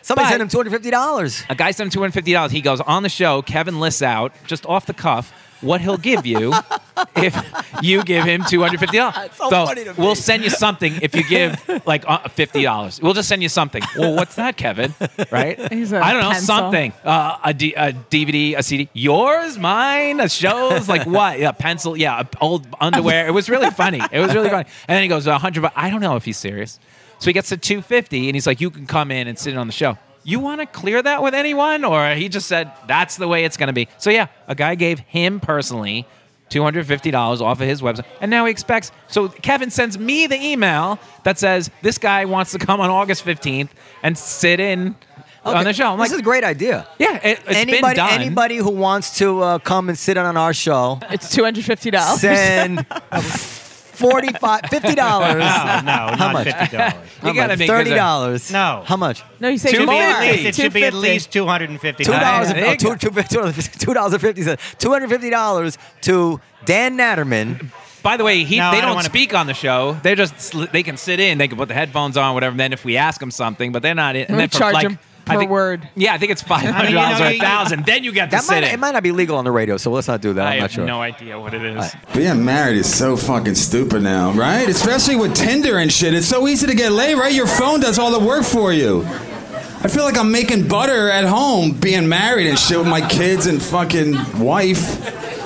Speaker 2: Somebody
Speaker 5: But-
Speaker 2: sent him two hundred fifty dollars.
Speaker 5: A guy sent him two hundred fifty dollars. He goes on the show. Kevin lists out just off the cuff what he'll give you if you give him two hundred fifty dollars.
Speaker 2: so funny to me.
Speaker 5: We'll send you something if you give like uh, fifty dollars. We'll just send you something. Well, what's that, Kevin? Right?
Speaker 4: He's a
Speaker 5: I don't know,
Speaker 4: pencil.
Speaker 5: something. Uh, a, D, a D V D, a C D. Yours, mine, a shows, like what? Yeah, pencil, yeah, old underwear. It was really funny. It was really funny. And then he goes, one hundred bucks. I don't know if he's serious. So he gets to two hundred fifty, and he's like, you can come in and sit in on the show. You want to clear that with anyone? Or he just said, that's the way it's going to be. So yeah, a guy gave him personally two hundred fifty dollars off of his website. And now he expects. So Kevin sends me the email that says, this guy wants to come on August fifteenth and sit in
Speaker 2: Okay.
Speaker 5: on the show. I'm
Speaker 2: this
Speaker 5: like,
Speaker 2: is a great idea.
Speaker 5: yeah, it, it's
Speaker 2: anybody,
Speaker 5: been done.
Speaker 2: anybody who wants to uh, come and sit on our show,
Speaker 4: It's two hundred fifty dollars.
Speaker 2: send forty-five, fifty dollars.
Speaker 3: No, no, not
Speaker 2: much?
Speaker 3: fifty dollars.
Speaker 5: You gotta make
Speaker 2: thirty dollars.
Speaker 3: No.
Speaker 2: How much?
Speaker 4: No, you say
Speaker 5: Two
Speaker 3: Should be at
Speaker 4: more.
Speaker 3: least, it should be at
Speaker 4: two hundred fifty.
Speaker 3: least two hundred and fifty
Speaker 2: Two dollars.
Speaker 5: There you
Speaker 2: Oh,
Speaker 5: go.
Speaker 2: two, two, two, two dollars and fifty cents. Two hundred fifty dollars to Dan Natterman.
Speaker 5: By the way, he,
Speaker 3: No, I
Speaker 5: they
Speaker 3: don't
Speaker 5: don't,
Speaker 3: wanna-
Speaker 5: speak on the show. They just sl- they can sit in. They can put the headphones on, whatever. And then if we ask them something, but they're not in. And
Speaker 4: We
Speaker 5: then for
Speaker 4: charge
Speaker 5: like,
Speaker 4: them
Speaker 5: I
Speaker 4: per
Speaker 5: think-
Speaker 4: word.
Speaker 5: Yeah, I think it's five
Speaker 3: I
Speaker 5: hundred
Speaker 3: mean,
Speaker 5: dollars
Speaker 3: you know,
Speaker 5: or a
Speaker 3: you-
Speaker 5: thousand. Then you get to
Speaker 2: That
Speaker 5: sit
Speaker 2: might,
Speaker 5: in.
Speaker 2: it might not be legal on the radio, so let's not do that.
Speaker 5: I
Speaker 2: I'm
Speaker 5: have
Speaker 2: not sure.
Speaker 5: no idea what it is.
Speaker 6: Being married is so fucking stupid now, right? Especially with Tinder and shit. It's so easy to get laid, right? Your phone does all the work for you. I feel like I'm making butter at home being married and shit with my kids and fucking wife.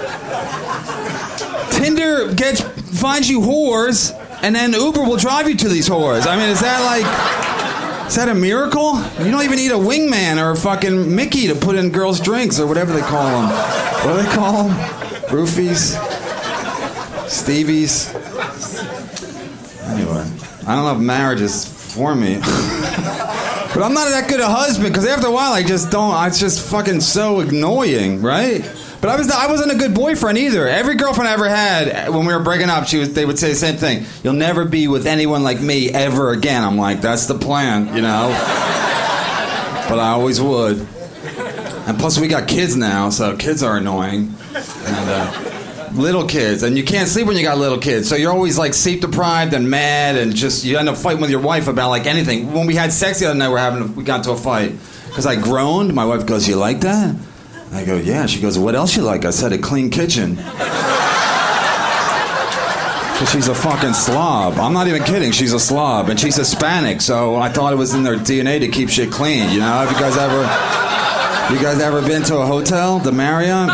Speaker 6: Tinder gets finds you whores, and then Uber will drive you to these whores. I mean, is that like... Is that a miracle? You don't even need a wingman or a fucking Mickey to put in girls' drinks or whatever they call them. What do they call them? Roofies? Stevies? Anyway, I don't know if marriage is for me. But I'm not that good a husband because after a while I just don't, I- it's just fucking so annoying, right? But I was I wasn't a good boyfriend either. Every girlfriend I ever had, when we were breaking up, she was they would say the same thing. You'll never be with anyone like me ever again. I'm like, that's the plan, you know? But I always would. And plus we got kids now, so kids are annoying. And uh, little kids. And you can't sleep when you got little kids. So you're always like sleep deprived and mad and just, you end up fighting with your wife about like anything. When we had sex the other night, we're having, we got into a fight. Because I groaned. My wife goes, you like that? I go, yeah. She goes, what else you like? I said, a clean kitchen. Because she's a fucking slob. I'm not even kidding. She's a slob. And she's Hispanic, so I thought it was in their D N A to keep shit clean. You know, have you guys ever... You guys ever been to a hotel, the Marriott?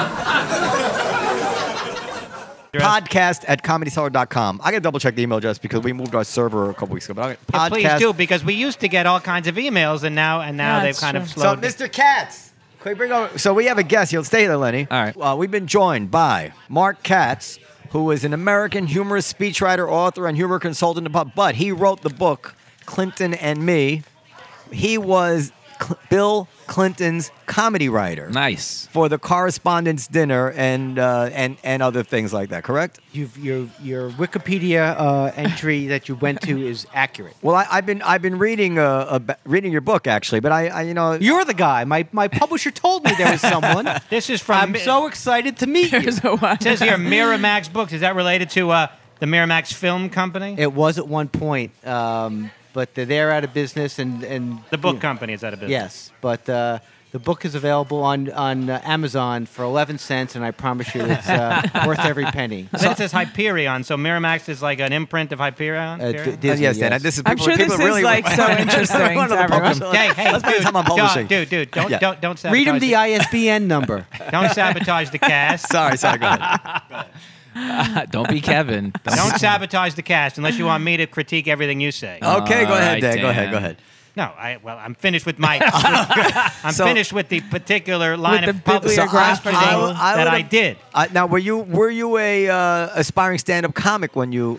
Speaker 2: Podcast at comedy cellar dot com. I got to double check the email address because we moved our server a couple weeks ago. But
Speaker 3: Yeah,
Speaker 2: podcast.
Speaker 3: please do, because we used to get all kinds of emails, and now and now
Speaker 4: Yeah,
Speaker 3: they've
Speaker 4: it's
Speaker 3: kind of
Speaker 4: true.
Speaker 2: So,
Speaker 3: slowed.
Speaker 2: Mister Katz, can we bring over? So we have a guest. You'll stay there, Lenny.
Speaker 5: All right.
Speaker 2: Uh, we've been joined by Mark Katz, who is an American humorist, speechwriter, author, and humor consultant. But he wrote the book Clinton and Me. He was Cl- Bill Clinton's comedy writer
Speaker 5: Nice.
Speaker 2: for the Correspondents' Dinner and uh, and and other things like that. Correct?
Speaker 7: You've, your your Wikipedia uh, entry that you went to is accurate.
Speaker 2: Well, I, I've been I've been reading uh, ab- reading your book actually, but I, I you know
Speaker 7: You're the guy. My my publisher told me there was someone.
Speaker 3: This is from.
Speaker 7: I'm so excited to meet you.
Speaker 4: There's a one.
Speaker 3: It says here Miramax Books. Is that related to uh, the Miramax Film Company?
Speaker 7: It was at one point, um, but they're, they're out of business, and and
Speaker 3: the book company is out of business.
Speaker 7: Yes, but uh, the book is available on on uh, Amazon for eleven cents, and I promise you, it's uh, worth every penny.
Speaker 3: Then it says Hyperion. So Miramax is like an imprint of Hyperion.
Speaker 7: Uh,
Speaker 3: Hyperion?
Speaker 7: D- Disney,
Speaker 2: yes, Dan.
Speaker 7: yes.
Speaker 2: This is
Speaker 4: I'm
Speaker 2: people,
Speaker 4: sure
Speaker 2: people
Speaker 4: this is
Speaker 2: really
Speaker 4: like so interesting
Speaker 2: One
Speaker 4: to
Speaker 2: of the
Speaker 4: everyone.
Speaker 2: publishers.
Speaker 3: Hey, hey,
Speaker 2: Let's spend
Speaker 3: dude,
Speaker 2: time on publishing.
Speaker 3: dude, dude, don't,
Speaker 2: Yeah.
Speaker 3: don't, don't sabotage
Speaker 7: Read him
Speaker 3: the,
Speaker 7: the I S B N number.
Speaker 3: don't sabotage the cast.
Speaker 2: Sorry, sorry. Go ahead.
Speaker 5: Don't be Kevin.
Speaker 3: Don't sabotage the cast unless you want me to critique everything you say.
Speaker 2: Okay, go
Speaker 5: All
Speaker 2: ahead,
Speaker 5: right,
Speaker 2: Dan. Go ahead.
Speaker 5: Dan.
Speaker 2: Go ahead.
Speaker 3: No, I well, I'm finished with my. I'm
Speaker 2: So-
Speaker 3: finished with the particular line
Speaker 4: the
Speaker 3: of public
Speaker 4: bibliographic
Speaker 3: questioning
Speaker 2: I- I
Speaker 3: that I
Speaker 2: would've-
Speaker 3: did.
Speaker 2: Uh, now, were you were you a uh, aspiring stand-up comic when you?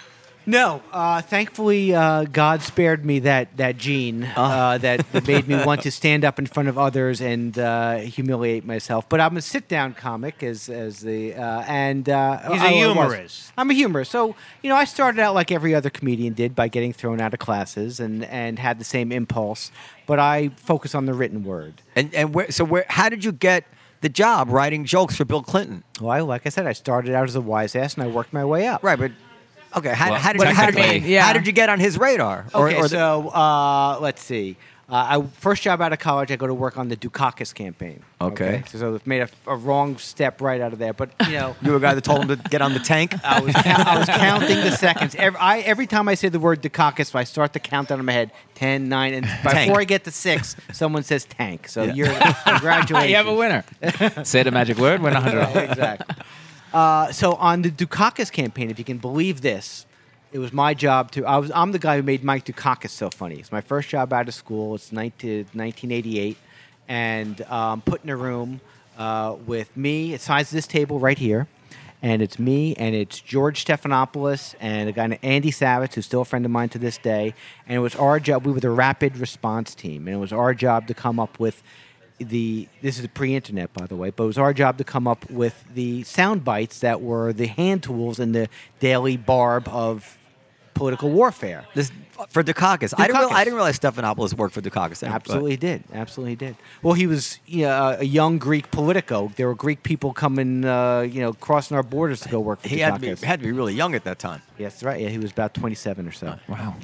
Speaker 7: No, uh, thankfully uh, God spared me that that gene uh, that, that made me want to stand up in front of others and uh, humiliate myself. But I'm a sit-down comic, as as the uh, and uh,
Speaker 3: He's a
Speaker 7: I- I was.
Speaker 3: humorist.
Speaker 7: I'm a humorist. So you know, I started out like every other comedian did by getting thrown out of classes and and had the same impulse. But I focus on the written word.
Speaker 2: And and where? So where? How did you get the job writing jokes for Bill Clinton?
Speaker 7: Well, I, like I said, I started out as a wise ass and I worked my way up.
Speaker 2: Right, but okay. How,
Speaker 5: Well,
Speaker 2: how did you, how, did,
Speaker 5: technically-
Speaker 2: you-
Speaker 4: Yeah.
Speaker 2: how did you get on his radar? Or-
Speaker 7: Okay,
Speaker 2: or the-
Speaker 7: so uh, let's see. Uh, I first job out of college, I go to work on the Dukakis campaign.
Speaker 2: Okay.
Speaker 7: So, so I've made a, a wrong step right out of there. But you know,
Speaker 2: You were a guy that told him to get on the tank.
Speaker 7: I was count, I was counting the seconds. Every, I, every time I say the word Dukakis, I start the countdown in my head: ten, nine, and
Speaker 2: Tank.
Speaker 7: before I get to six, someone says tank. So
Speaker 2: Yeah.
Speaker 7: you're congratulations.
Speaker 5: You have a winner. Say the magic word, win one hundred dollars.
Speaker 7: Exactly. Uh, so on the Dukakis campaign, if you can believe this, it was my job to. I was. I'm the guy who made Mike Dukakis so funny. It's my first job out of school. It's nineteen, nineteen eighty-eight, and um, put in a room uh, with me. It's size of this table right here, and it's me and it's George Stephanopoulos and a guy named Andy Savitz, who's still a friend of mine to this day. And it was our job. We were the rapid response team, and it was our job to come up with the. This is pre-internet, by the way, but it was our job to come up with the sound bites that were the hand tools in the daily barb of political warfare.
Speaker 2: This for Dukakis. I didn't. Real,
Speaker 7: Dukakis.
Speaker 2: I didn't realize Stephanopoulos worked for Dukakis.
Speaker 7: Absolutely did. Absolutely did. Well, he was you know, a young Greek Politico. There were Greek people coming, uh, you know, crossing our borders to go work for
Speaker 2: He
Speaker 7: Dukakis.
Speaker 2: had to be had to be really young at that time.
Speaker 7: Yes, that's right. Yeah, he was about twenty-seven or so.
Speaker 5: Wow.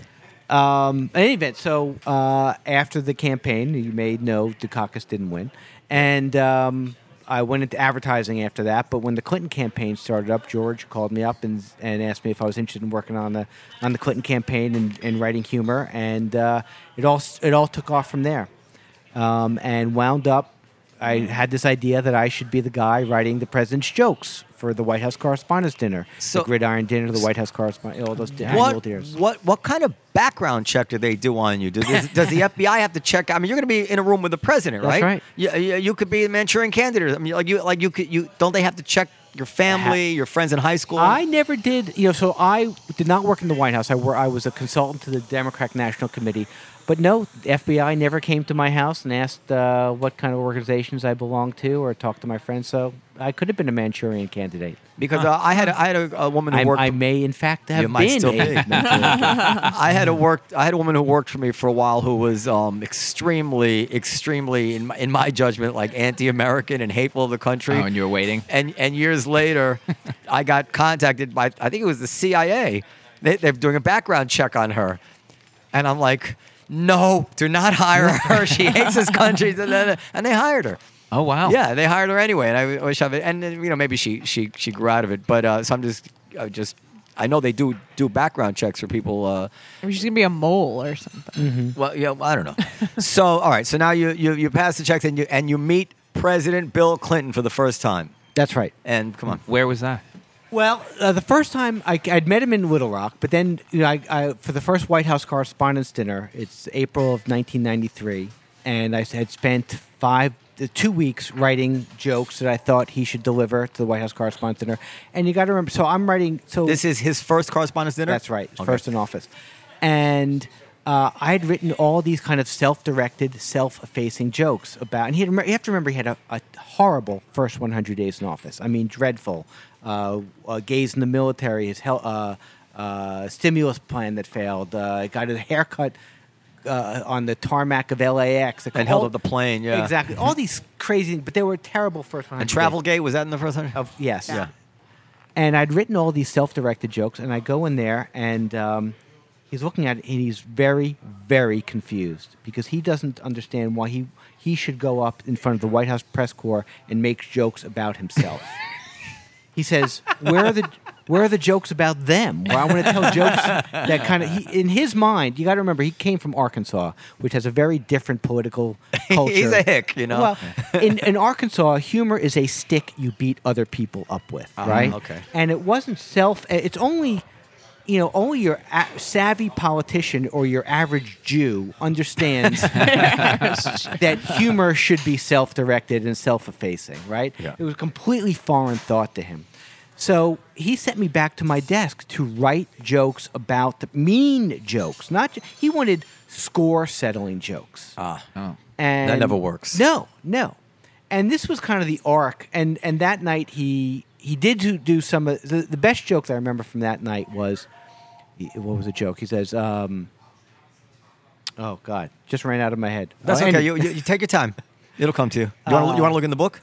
Speaker 7: Um, in any event, so uh, after the campaign, you may know Dukakis didn't win, and um, I went into advertising after that. But when the Clinton campaign started up, George called me up and and asked me if I was interested in working on the on the Clinton campaign and, and writing humor, and uh, it all it all took off from there, um, and wound up. I had this idea that I should be the guy writing the president's jokes for the White House Correspondents' Dinner,
Speaker 2: So-
Speaker 7: the Gridiron Dinner, the White House Correspondents, all those annual
Speaker 2: What,
Speaker 7: dinners.
Speaker 2: what what kind of background check do they do on you? Does, does the F B I have to check? I mean, you're going to be in a room with the president,
Speaker 7: That's
Speaker 2: right?
Speaker 7: right.
Speaker 2: You, you, you could be a Manchurian candidate. I mean, like you, like you could, you don't they have to check your family, your friends in high school?
Speaker 7: I never did, you know, so I did not work in the White House. I, wor- I was a consultant to the Democratic National Committee. But no, the F B I never came to my house and asked uh, what kind of organizations I belonged to or talked to my friends. So I could have been a Manchurian candidate.
Speaker 2: because uh, I had a, I had a, a woman who
Speaker 7: I,
Speaker 2: worked.
Speaker 7: I may, in fact, have
Speaker 2: You might
Speaker 7: been
Speaker 2: still
Speaker 7: a
Speaker 2: be.
Speaker 7: Manchurian candidate.
Speaker 2: I had a work. I had a woman who worked for me for a while who was um, extremely, extremely, in my, in my judgment, like anti-American and hateful of the country.
Speaker 5: Oh, and you were waiting?
Speaker 2: And and years later, I got contacted by I think it was the C I A. They, they're doing a background check on her, and I'm like, no, do not hire her. She hates this country. And they hired her.
Speaker 5: Oh, wow.
Speaker 2: Yeah, they hired her anyway, and I wish I and you know maybe she she she grew out of it, but uh, so I'm just uh, just I know they do do background checks for people. Uh,
Speaker 4: Maybe she's gonna be a mole or something.
Speaker 2: well, yeah, I don't know. So all right, so now you you you pass the checks and you and you meet President Bill Clinton for the first time,
Speaker 7: That's right.
Speaker 2: and come on,
Speaker 5: Where was that?
Speaker 7: Well, uh, the first time I, I'd met him in Little Rock, but then you know, I, I, for the first White House Correspondents' Dinner, it's April of nineteen ninety-three, and I had spent five, uh, two weeks writing jokes that I thought he should deliver to the White House Correspondents' Dinner. And you got to remember, so I'm writing. So
Speaker 2: this is his first correspondence dinner.
Speaker 7: That's right,
Speaker 2: Okay.
Speaker 7: first in office, and. Uh, I had written all these kind of self-directed, self-effacing jokes about, and he had, you have to remember he had a, a horrible first one hundred days in office. I mean, dreadful. Uh, uh, gays in the military, his hel- uh, uh, stimulus plan that failed, uh, got a haircut uh, on the tarmac of L A X.
Speaker 2: And held up the plane, yeah.
Speaker 7: Exactly. All these crazy, but they were terrible first one hundred
Speaker 2: And
Speaker 7: days.
Speaker 2: Travelgate, was that in the first one?
Speaker 7: Of, yes.
Speaker 2: Yeah.
Speaker 7: And I'd written all these self-directed jokes, and I go in there, and um, he's looking at it, and he's very, very confused because he doesn't understand why he he should go up in front of the White House press corps and make jokes about himself. He says, "Where are the where are the jokes about them? Where I want to tell jokes that kind of." He, in his mind, you got to remember, he came from Arkansas, which has a very different political culture.
Speaker 2: He's a hick, you know.
Speaker 7: Well, in, in Arkansas, humor is a stick you beat other people up with, right?
Speaker 2: okay.
Speaker 7: And it wasn't self. It's only, you know, only your a- savvy politician or your average Jew understands that humor should be self-directed and self-effacing, right?
Speaker 2: Yeah.
Speaker 7: It was a completely foreign thought to him. So he sent me back to my desk to write jokes about the mean jokes. Not ju- he wanted score-settling jokes.
Speaker 2: Ah.
Speaker 5: Oh.
Speaker 7: And
Speaker 2: That never works.
Speaker 7: No, no. And this was kind of the arc. And and that night he he did do, do some of the, the best joke that I remember from that night was he- what was the joke? He says, um, "Oh God, just ran out of my head."
Speaker 2: That's
Speaker 7: Oh,
Speaker 2: okay.
Speaker 7: and-
Speaker 2: You, you, you take your time. It'll come to you. You want to you want to look in the book?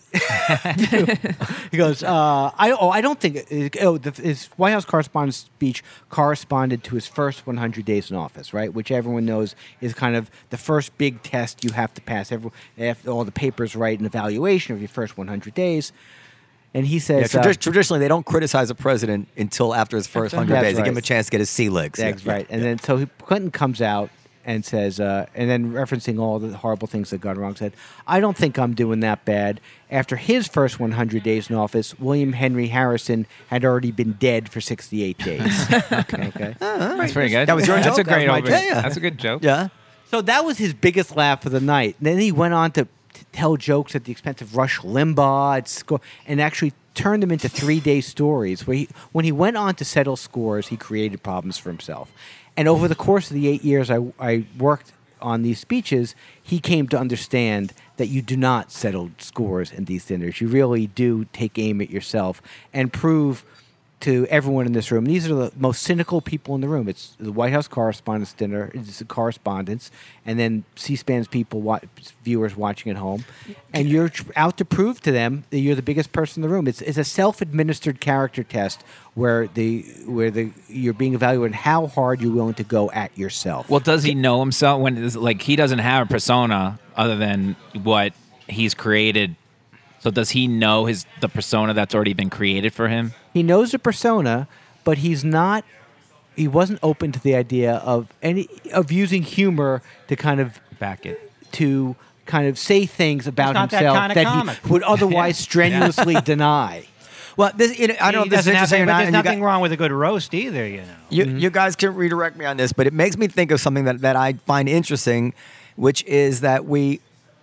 Speaker 7: He goes, uh, I oh I don't think oh the, his White House correspondence speech corresponded to his first one hundred days in office, right? Which everyone knows is kind of the first big test you have to pass. Every after all the papers write an evaluation of your first one hundred days. And he says,
Speaker 2: Yeah, tradi-
Speaker 7: uh,
Speaker 2: traditionally, they don't criticize a president until after his first
Speaker 7: After-
Speaker 2: hundred
Speaker 7: That's
Speaker 2: days. They give
Speaker 7: right.
Speaker 2: him a chance to get his sea legs.
Speaker 7: That's
Speaker 2: Yeah,
Speaker 7: right.
Speaker 2: yeah,
Speaker 7: And
Speaker 2: yeah.
Speaker 7: then so he, Clinton comes out and says, uh, and then referencing all the horrible things that got wrong, said, I don't think I'm doing that bad. After his first one hundred days in office, William Henry Harrison had already been dead for sixty-eight days. okay. okay.
Speaker 5: That's pretty good.
Speaker 2: That was your
Speaker 5: That's
Speaker 2: joke?
Speaker 5: a great
Speaker 2: That was my
Speaker 5: over.
Speaker 2: joke. Yeah, yeah.
Speaker 5: That's a good joke.
Speaker 2: yeah.
Speaker 7: So that was his biggest laugh of the night. And then he went on to, to tell jokes at the expense of Rush Limbaugh at sco- and actually turned them into three-day stories. Where he, when he went on to settle scores, he created problems for himself. And over the course of the eight years I, I worked on these speeches, he came to understand that you do not settle scores in these dinners. You really do take aim at yourself and prove to everyone in this room. These are the most cynical people in the room. It's the White House Correspondents' Dinner. It's the correspondents, and then C-SPAN's people, wa- viewers watching at home. And you're tr- out to prove to them that you're the biggest person in the room. It's, it's a self-administered character test where the where the you're being evaluated how hard you're willing to go at yourself.
Speaker 5: Well, does he know himself when it's like he doesn't have a persona other than what he's created? So does he know his the persona that's already been created for him?
Speaker 7: He knows a persona, but he's not. He wasn't open to the idea of any of using humor to kind of
Speaker 5: Back it.
Speaker 7: to kind of say things about
Speaker 3: not that
Speaker 7: himself
Speaker 3: kind of
Speaker 7: that,
Speaker 3: comic.
Speaker 7: he would otherwise strenuously deny.
Speaker 2: Well, this, you know, I don't know
Speaker 3: He
Speaker 2: if this is
Speaker 3: doesn't have
Speaker 2: interesting
Speaker 3: any-
Speaker 2: or
Speaker 3: but
Speaker 2: not.
Speaker 3: there's
Speaker 2: and you
Speaker 3: nothing
Speaker 2: got-
Speaker 3: wrong with a good roast either, you know.
Speaker 2: You, you guys can redirect me on this, but it makes me think of something that, that I find interesting, which is that we,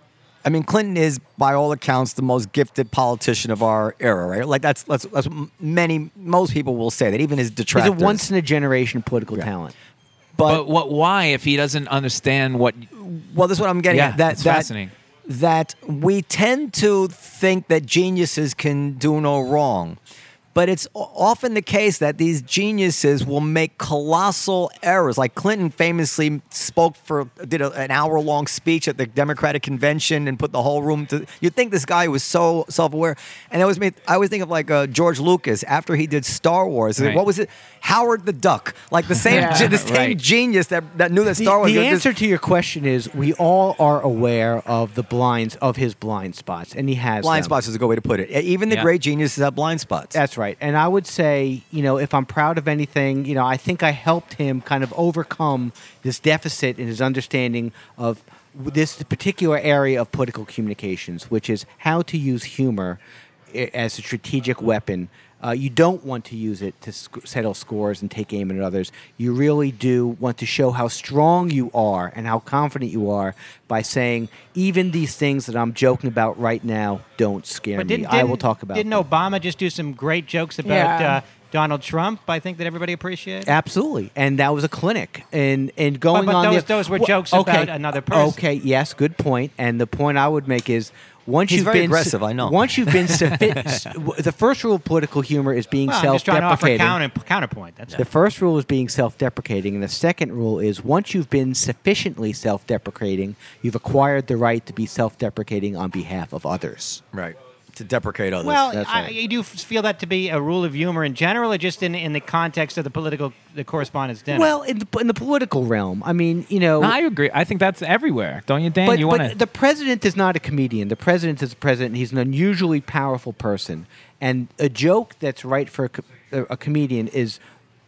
Speaker 2: I mean, Clinton is, by all accounts, the most gifted politician of our era, right? Like that's that's, that's many, most people will say that, even his
Speaker 7: He's
Speaker 2: detractors.
Speaker 7: a once in a generation political talent.
Speaker 5: But what? Why? If he doesn't understand what?
Speaker 2: Well, this is what I'm getting
Speaker 5: Yeah,
Speaker 2: at. That,
Speaker 5: it's
Speaker 2: that,
Speaker 5: fascinating.
Speaker 2: That we tend to think that geniuses can do no wrong. But it's o- often the case that these geniuses will make colossal errors. Like Clinton famously spoke for, did a, an hour long speech at the Democratic convention and put the whole room to. You'd think this guy was so self aware. And it was made, I always think of like uh, George Lucas after he did Star Wars.
Speaker 5: Right.
Speaker 2: What was it? Howard the Duck. Like the same,
Speaker 7: Yeah.
Speaker 2: ge- the same
Speaker 5: Right.
Speaker 2: genius that, that knew that
Speaker 7: The,
Speaker 2: Star Wars
Speaker 7: the
Speaker 2: was just-
Speaker 7: answer to your question is we all are aware of the blinds of his blind spots, and he has
Speaker 2: blind
Speaker 7: them.
Speaker 2: spots is a good way to put it. Even the
Speaker 5: Yeah.
Speaker 2: great geniuses have blind spots.
Speaker 7: That's right. And I would say, you know, if I'm proud of anything, you know, I think I helped him kind of overcome this deficit in his understanding of this particular area of political communications, which is how to use humor i- as a strategic weapon. Uh, you don't want to use it to sc- settle scores and take aim at others. You really do want to show how strong you are and how confident you are by saying, even these things that I'm joking about right now don't scare
Speaker 3: But
Speaker 7: me.
Speaker 3: didn't,
Speaker 7: I will
Speaker 3: didn't-
Speaker 7: talk about
Speaker 3: Didn't
Speaker 7: them.
Speaker 3: Obama just do some great jokes about
Speaker 4: Yeah.
Speaker 3: uh, Donald Trump? I think that everybody appreciated.
Speaker 7: Absolutely, and that was a clinic, and and going
Speaker 3: but
Speaker 7: on
Speaker 3: those-
Speaker 7: the,
Speaker 3: those were
Speaker 7: Well,
Speaker 3: jokes about another person.
Speaker 7: Okay, yes, good point. And the point I would make is once
Speaker 2: He's
Speaker 7: you've
Speaker 2: very
Speaker 7: been
Speaker 2: aggressive, I know.
Speaker 7: Once you've been suffi- the first rule of political humor is being
Speaker 3: Well, I'm just trying to offer
Speaker 7: self-deprecating.
Speaker 3: counter, counterpoint. That's
Speaker 7: The
Speaker 3: it.
Speaker 7: first rule is being self-deprecating, and the second rule is once you've been sufficiently self-deprecating, you've acquired the right to be self-deprecating on behalf of others.
Speaker 2: Right. To deprecate others.
Speaker 3: Well,
Speaker 7: That's
Speaker 3: I,
Speaker 7: right.
Speaker 3: you do f- feel that to be a rule of humor in general, or just in, in the context of the political, the correspondence dinner?
Speaker 7: Well, in the, in the political realm, I mean, you know,
Speaker 5: No, I agree. I think that's everywhere, don't you, Dan?
Speaker 7: But,
Speaker 5: you
Speaker 7: but
Speaker 5: want to?
Speaker 7: the president is not a comedian. The president is a president. He's an unusually powerful person. And a joke that's right for a, co- a, a comedian is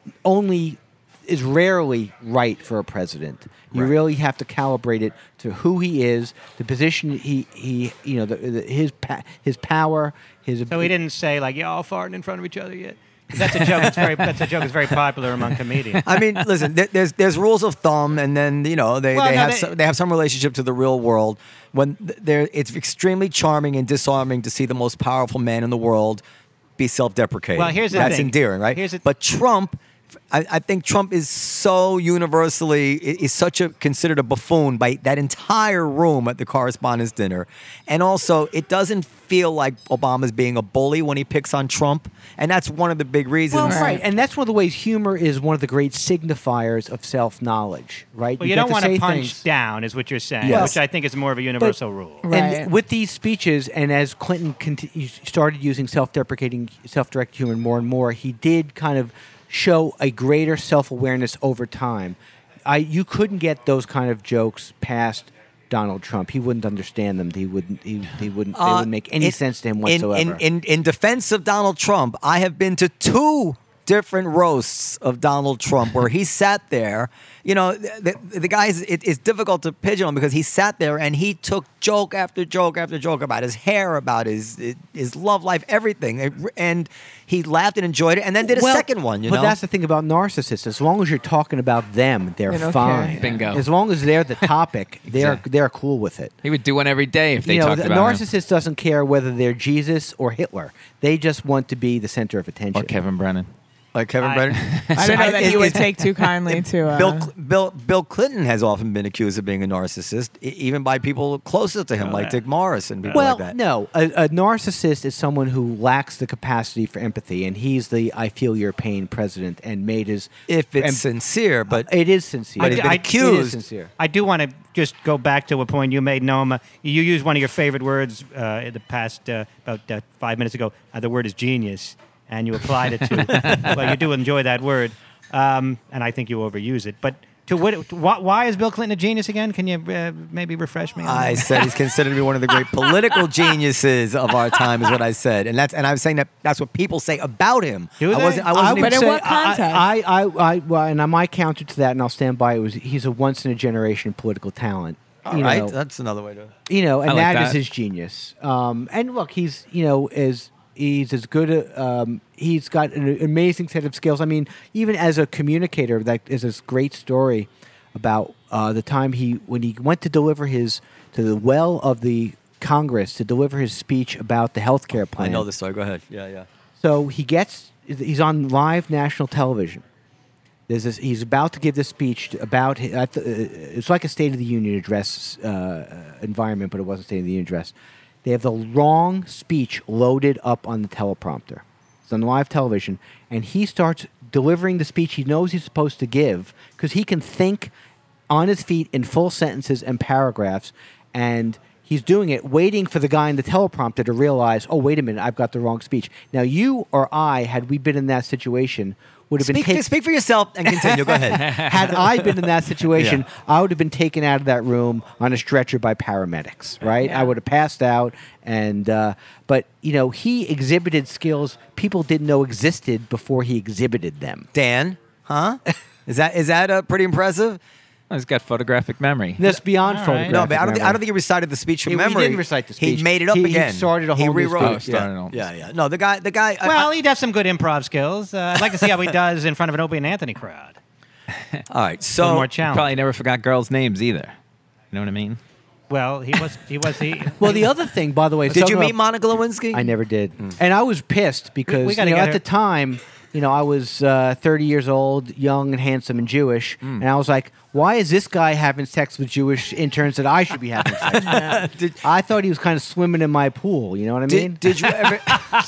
Speaker 7: only is rarely right for a president. You
Speaker 2: Right.
Speaker 7: really have to calibrate it to who he is, the position he he you know the, the, his pa- his power, his
Speaker 3: so he didn't say like y'all farting in front of each other yet. That's a joke. That's very. That's a joke. That's very popular among comedians.
Speaker 2: I mean, listen. there- There's there's rules of thumb, and then you know they,
Speaker 3: Well,
Speaker 2: they
Speaker 3: no,
Speaker 2: have
Speaker 3: they-
Speaker 2: some, they have some relationship to the real world. When th- they're, it's extremely charming and disarming to see the most powerful man in the world be self-deprecating.
Speaker 3: Well, here's the
Speaker 2: That's
Speaker 3: thing.
Speaker 2: endearing, right?
Speaker 3: Here's the-
Speaker 2: but Trump I, I think Trump is so universally is such a considered a buffoon by that entire room at the correspondence dinner, and also it doesn't feel like Obama's being a bully when he picks on Trump, and that's one of the big reasons.
Speaker 7: Well, right, and that's one of the ways humor is one of the great signifiers of self-knowledge, right?
Speaker 3: Well, you,
Speaker 7: get
Speaker 3: don't want to
Speaker 7: say
Speaker 3: punch
Speaker 7: things.
Speaker 3: down, is what you're saying,
Speaker 7: Yes.
Speaker 3: which I think is more of a universal rule.
Speaker 4: Right.
Speaker 7: And with these speeches, and as Clinton conti- started using self-deprecating, self-directed humor more and more, he did kind of show a greater self-awareness over time. I you couldn't get those kind of jokes past Donald Trump. He wouldn't understand them. He wouldn't. He, he wouldn't. They
Speaker 2: Uh,
Speaker 7: wouldn't make any
Speaker 2: in-
Speaker 7: sense to him
Speaker 2: in-
Speaker 7: whatsoever.
Speaker 2: In, in, in defense of Donald Trump, I have been to two different roasts of Donald Trump where he sat there. You know, the, the, the guy is, it, it's difficult to pigeonhole because he sat there and he took joke after joke after joke about his hair, about his his love life, everything, and he laughed and enjoyed it, and then did a
Speaker 7: Well,
Speaker 2: second one. You
Speaker 7: but
Speaker 2: know,
Speaker 7: that's the thing about narcissists. As long as you're talking about them, they're
Speaker 4: They don't
Speaker 7: fine.
Speaker 4: care.
Speaker 5: Bingo.
Speaker 7: As long as they're the topic, they're
Speaker 5: Exactly.
Speaker 7: they're cool with it.
Speaker 5: He would do one every day if they
Speaker 7: you know,
Speaker 5: talked
Speaker 7: the
Speaker 5: about him.
Speaker 7: narcissist doesn't care whether they're Jesus or Hitler. They just want to be the center of attention.
Speaker 5: Or Kevin Brennan.
Speaker 2: like Kevin
Speaker 3: I-
Speaker 2: Brennan.
Speaker 4: I don't know that
Speaker 2: It-
Speaker 4: you would
Speaker 2: it-
Speaker 4: take too kindly to. Uh,
Speaker 2: Bill, Bill Bill Clinton has often been accused of being a narcissist, e- even by people closest to him, like Dick Morris and people
Speaker 7: Well,
Speaker 2: like that.
Speaker 7: no, a, a narcissist is someone who lacks the capacity for empathy, and he's the "I feel your pain" president, and made his.
Speaker 2: If it's
Speaker 7: and-
Speaker 2: sincere, but
Speaker 7: it is sincere.
Speaker 2: But he's been
Speaker 3: I- I-
Speaker 7: It is
Speaker 2: accused.
Speaker 7: sincere.
Speaker 3: I do want to just go back to a point you made, Noma. You used one of your favorite words uh, in the past uh, about uh, five minutes ago. Uh, the word is genius, and you applied it to. Well, you do enjoy that word, um, and I think you overuse it. But to what? Why, why is Bill Clinton a genius again? Can you uh, maybe refresh me? on
Speaker 2: I
Speaker 3: that?
Speaker 2: said he's considered to be one of the great political geniuses of our time, is what I said, and that's and I was saying that that's what people say about him.
Speaker 3: Do
Speaker 2: I
Speaker 3: they?
Speaker 2: wasn't. I wasn't.
Speaker 7: I
Speaker 2: even
Speaker 7: would
Speaker 4: But in
Speaker 7: say,
Speaker 4: what context?
Speaker 7: I, I, I, I, well, and my counter to that, and I'll stand by it, was he's a once in a generation political talent.
Speaker 2: All
Speaker 7: you
Speaker 2: right,
Speaker 7: know,
Speaker 2: that's another way to.
Speaker 7: you know, and
Speaker 5: I like
Speaker 7: that is
Speaker 5: that.
Speaker 7: his genius. Um, and look, he's you know as he's as good. A, um, he's got an amazing set of skills. I mean, even as a communicator, that is a great story about uh, the time he when he went to deliver his to the well of the Congress to deliver his speech about the health care plan.
Speaker 2: I know the story. Go ahead. Yeah, yeah.
Speaker 7: So he gets, he's on live national television. There's this, he's about to give this speech to- about, hi- I th- uh, it's like a State of the Union address uh, environment, but it wasn't State of the Union address. They have the wrong speech loaded up on the teleprompter. It's on live television, and he starts delivering the speech he knows he's supposed to give because he can think on his feet in full sentences and paragraphs, and he's doing it waiting for the guy in the teleprompter to realize, oh, wait a minute, I've got the wrong speech. Now, you or I, had we been in that situation, would have been
Speaker 2: Speak,
Speaker 7: taken.
Speaker 2: speak for yourself and continue. Go ahead.
Speaker 7: Had I been in that situation,
Speaker 2: Yeah.
Speaker 7: I would have been taken out of that room on a stretcher by paramedics, right? I would have passed out, and uh, but you know, he exhibited skills people didn't know existed before he exhibited them.
Speaker 2: Dan, huh? Is that is that uh, pretty impressive?
Speaker 5: He's got photographic memory.
Speaker 7: That's beyond
Speaker 3: All right.
Speaker 7: photographic.
Speaker 2: No, but I don't. Think, I
Speaker 7: memory.
Speaker 2: don't think he recited the speech from
Speaker 7: He- he
Speaker 2: memory.
Speaker 7: didn't recite the speech.
Speaker 2: He made it up
Speaker 7: He- he
Speaker 2: again.
Speaker 7: started a
Speaker 2: He
Speaker 7: whole new
Speaker 2: rewrote.
Speaker 7: speech.
Speaker 5: Oh, started a whole
Speaker 2: yeah, yeah. No, the guy. The guy. I-
Speaker 3: Well,
Speaker 2: I-
Speaker 3: he does some good improv skills. Uh, I'd like to see how he does in front of an Opie and Anthony crowd.
Speaker 2: all right.
Speaker 3: A little
Speaker 2: So
Speaker 3: more challenge.
Speaker 5: Probably never forgot girls' names either. You know what I mean?
Speaker 3: Well, he was. He was. He.
Speaker 7: Well, the other thing, by the way,
Speaker 2: did you
Speaker 7: talking
Speaker 2: meet
Speaker 7: about-
Speaker 2: Monica Lewinsky?
Speaker 7: I never did, and I was pissed because
Speaker 3: we
Speaker 7: you
Speaker 3: gotta
Speaker 7: know,
Speaker 3: get
Speaker 7: at
Speaker 3: her-
Speaker 7: the time, you know, I was uh, thirty years old, young and handsome and Jewish, and I was like, why is this guy having sex with Jewish interns that I should be having sex with?
Speaker 2: Did,
Speaker 7: I thought he was kind of swimming in my pool. You know what I mean?
Speaker 2: did, did you ever?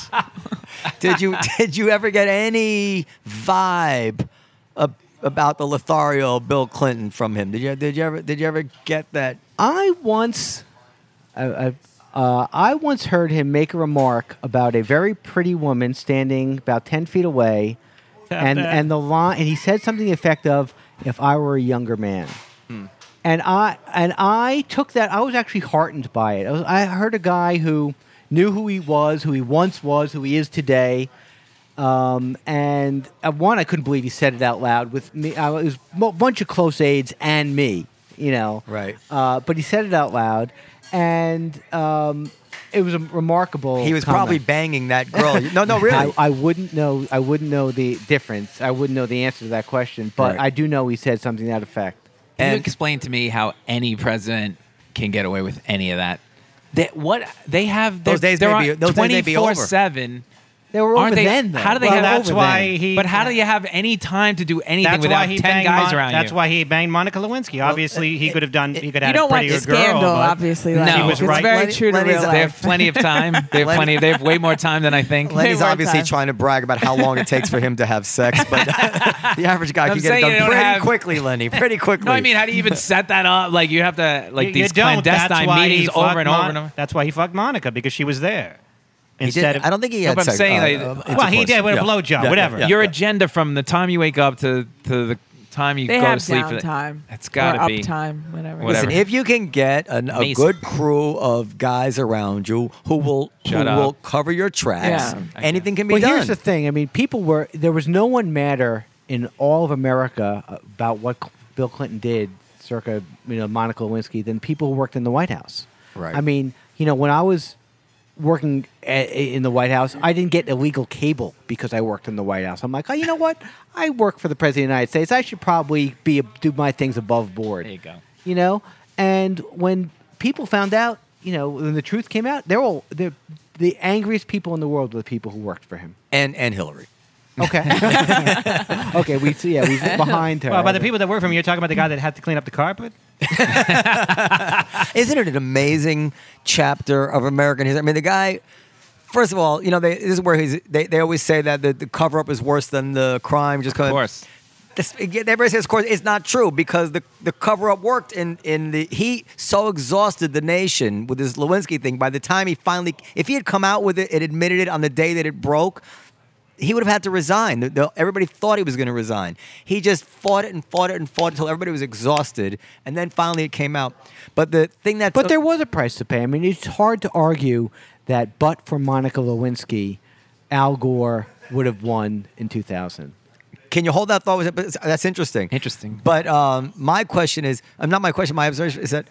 Speaker 2: did you did you ever get any vibe ab- about the Lothario of Bill Clinton from him? Did you did you ever did you ever get that?
Speaker 7: I once, I, I, uh, I once heard him make a remark about a very pretty woman standing about ten feet away, and
Speaker 3: that.
Speaker 7: and the line, and he said something to the effect of, "If I were a younger man." And I and I took that. I was actually heartened by it. I, was, I heard a guy who knew who he was, who he once was, who he is today. Um, and uh, one, I couldn't believe he said it out loud with me. I, it was a bunch of close aides and me, you know.
Speaker 2: Right.
Speaker 7: Uh, but he said it out loud, and um, it was a remarkable.
Speaker 2: He was
Speaker 7: comment.
Speaker 2: probably banging that girl. No, no, really.
Speaker 7: I, I wouldn't know. I wouldn't know the difference. I wouldn't know the answer to that question. But
Speaker 2: Right.
Speaker 7: I do know he said something to that effect.
Speaker 5: Can you
Speaker 2: And-
Speaker 5: explain to me how any president can get away with any of that? That what they have
Speaker 2: Those
Speaker 5: they're-
Speaker 2: days
Speaker 5: they're
Speaker 2: may be-
Speaker 5: on
Speaker 2: those days may be over.
Speaker 5: twenty-four seven
Speaker 7: They were
Speaker 5: Aren't
Speaker 7: over
Speaker 5: they-
Speaker 7: then. Though.
Speaker 5: how do they
Speaker 3: Well,
Speaker 5: have
Speaker 3: that's
Speaker 7: over
Speaker 3: why
Speaker 7: then.
Speaker 3: he.
Speaker 5: But how do you have any time to do anything
Speaker 3: That's
Speaker 5: without
Speaker 3: why he
Speaker 5: ten
Speaker 3: banged
Speaker 5: guys
Speaker 3: Mon-
Speaker 5: around
Speaker 3: That's
Speaker 5: you?
Speaker 3: why he banged Monica Lewinsky. Obviously, he could have done. He could have
Speaker 4: You
Speaker 3: had
Speaker 4: don't
Speaker 3: a
Speaker 4: want
Speaker 3: prettier
Speaker 4: scandal,
Speaker 3: girl. but
Speaker 4: obviously.
Speaker 5: No.
Speaker 4: Lenny.
Speaker 5: He was
Speaker 4: it's
Speaker 3: right.
Speaker 4: very
Speaker 2: Lenny-
Speaker 4: true to
Speaker 2: Lenny's
Speaker 4: real
Speaker 2: a-
Speaker 5: They
Speaker 4: life.
Speaker 5: have plenty of time. They have plenty. They have way more time than I think.
Speaker 2: Lenny's
Speaker 4: Way more
Speaker 2: obviously
Speaker 4: time.
Speaker 2: trying to brag about how long it takes for him to have sex, but the average guy
Speaker 5: I'm
Speaker 2: can get it
Speaker 5: saying
Speaker 2: done
Speaker 5: they don't
Speaker 2: pretty
Speaker 5: have-
Speaker 2: quickly, Lenny. Pretty quickly.
Speaker 5: No, I mean, how do you even set that up? Like you have to like
Speaker 3: You-
Speaker 5: these
Speaker 3: you don't. That's
Speaker 5: clandestine
Speaker 3: why he
Speaker 5: meetings
Speaker 3: fucked
Speaker 5: over and over
Speaker 3: Mon-
Speaker 5: and over.
Speaker 3: That's why he fucked Monica because she was there.
Speaker 2: He
Speaker 3: Instead
Speaker 2: did,
Speaker 3: of
Speaker 2: I don't think he
Speaker 5: No,
Speaker 2: had
Speaker 5: but I'm
Speaker 2: sex.
Speaker 5: saying,
Speaker 2: uh,
Speaker 5: like-
Speaker 2: uh,
Speaker 3: well, he
Speaker 2: intercourse.
Speaker 3: did with
Speaker 2: Yeah.
Speaker 3: a blowjob,
Speaker 2: Yeah,
Speaker 3: whatever.
Speaker 2: yeah,
Speaker 5: Your
Speaker 2: yeah.
Speaker 5: agenda from the time you wake up to to the time you
Speaker 4: They
Speaker 5: go
Speaker 4: have
Speaker 5: to sleep. for the-
Speaker 4: downtime.
Speaker 5: It's got
Speaker 4: or
Speaker 5: to be.
Speaker 4: uptime, whatever.
Speaker 5: Whatever.
Speaker 2: Listen, if you can get an, a
Speaker 5: Amazing.
Speaker 2: good crew of guys around you who will who
Speaker 5: Shut up.
Speaker 2: will cover your tracks,
Speaker 4: Yeah.
Speaker 2: anything can be
Speaker 7: Well,
Speaker 2: done.
Speaker 7: here's the thing. I mean, people were there was no one madder in all of America about what Cl- Bill Clinton did, circa you know Monica Lewinsky, than people who worked in the White House.
Speaker 2: Right.
Speaker 7: I mean, you know, when I was working a, in the White House, I didn't get illegal cable because I worked in the White House. I'm like, oh, you know what? I work for the President of the United States. I should probably be do my things above board.
Speaker 5: There you go.
Speaker 7: You know, and when people found out, you know, when the truth came out, they're all the the angriest people in the world were the people who worked for him.
Speaker 2: and and Hillary.
Speaker 7: Okay. okay, we see. Yeah, we behind her.
Speaker 3: Well, by the people that work for me, you're talking about the guy that had to clean up the carpet.
Speaker 2: Isn't it an amazing chapter of American history? I mean, the guy. First of all, you know, they, this is where he's. They, they always say that the, the cover up is worse than the crime. Just
Speaker 5: Of
Speaker 2: because.
Speaker 5: course.
Speaker 2: This, everybody says, of course, it's not true because the, the cover up worked. In, in the he so exhausted the nation with this Lewinsky thing. By the time he finally, if he had come out with it and admitted it on the day that it broke, he would have had to resign. The, the, everybody thought he was going to resign. He just fought it and fought it and fought it until everybody was exhausted, and then finally it came out. But the thing that
Speaker 7: But there was a price to pay. I mean, it's hard to argue that, but for Monica Lewinsky, Al Gore would have won in two thousand.
Speaker 2: Can you hold that thought? That's interesting.
Speaker 5: Interesting.
Speaker 2: But um, my question is, uh, not my question, my observation is that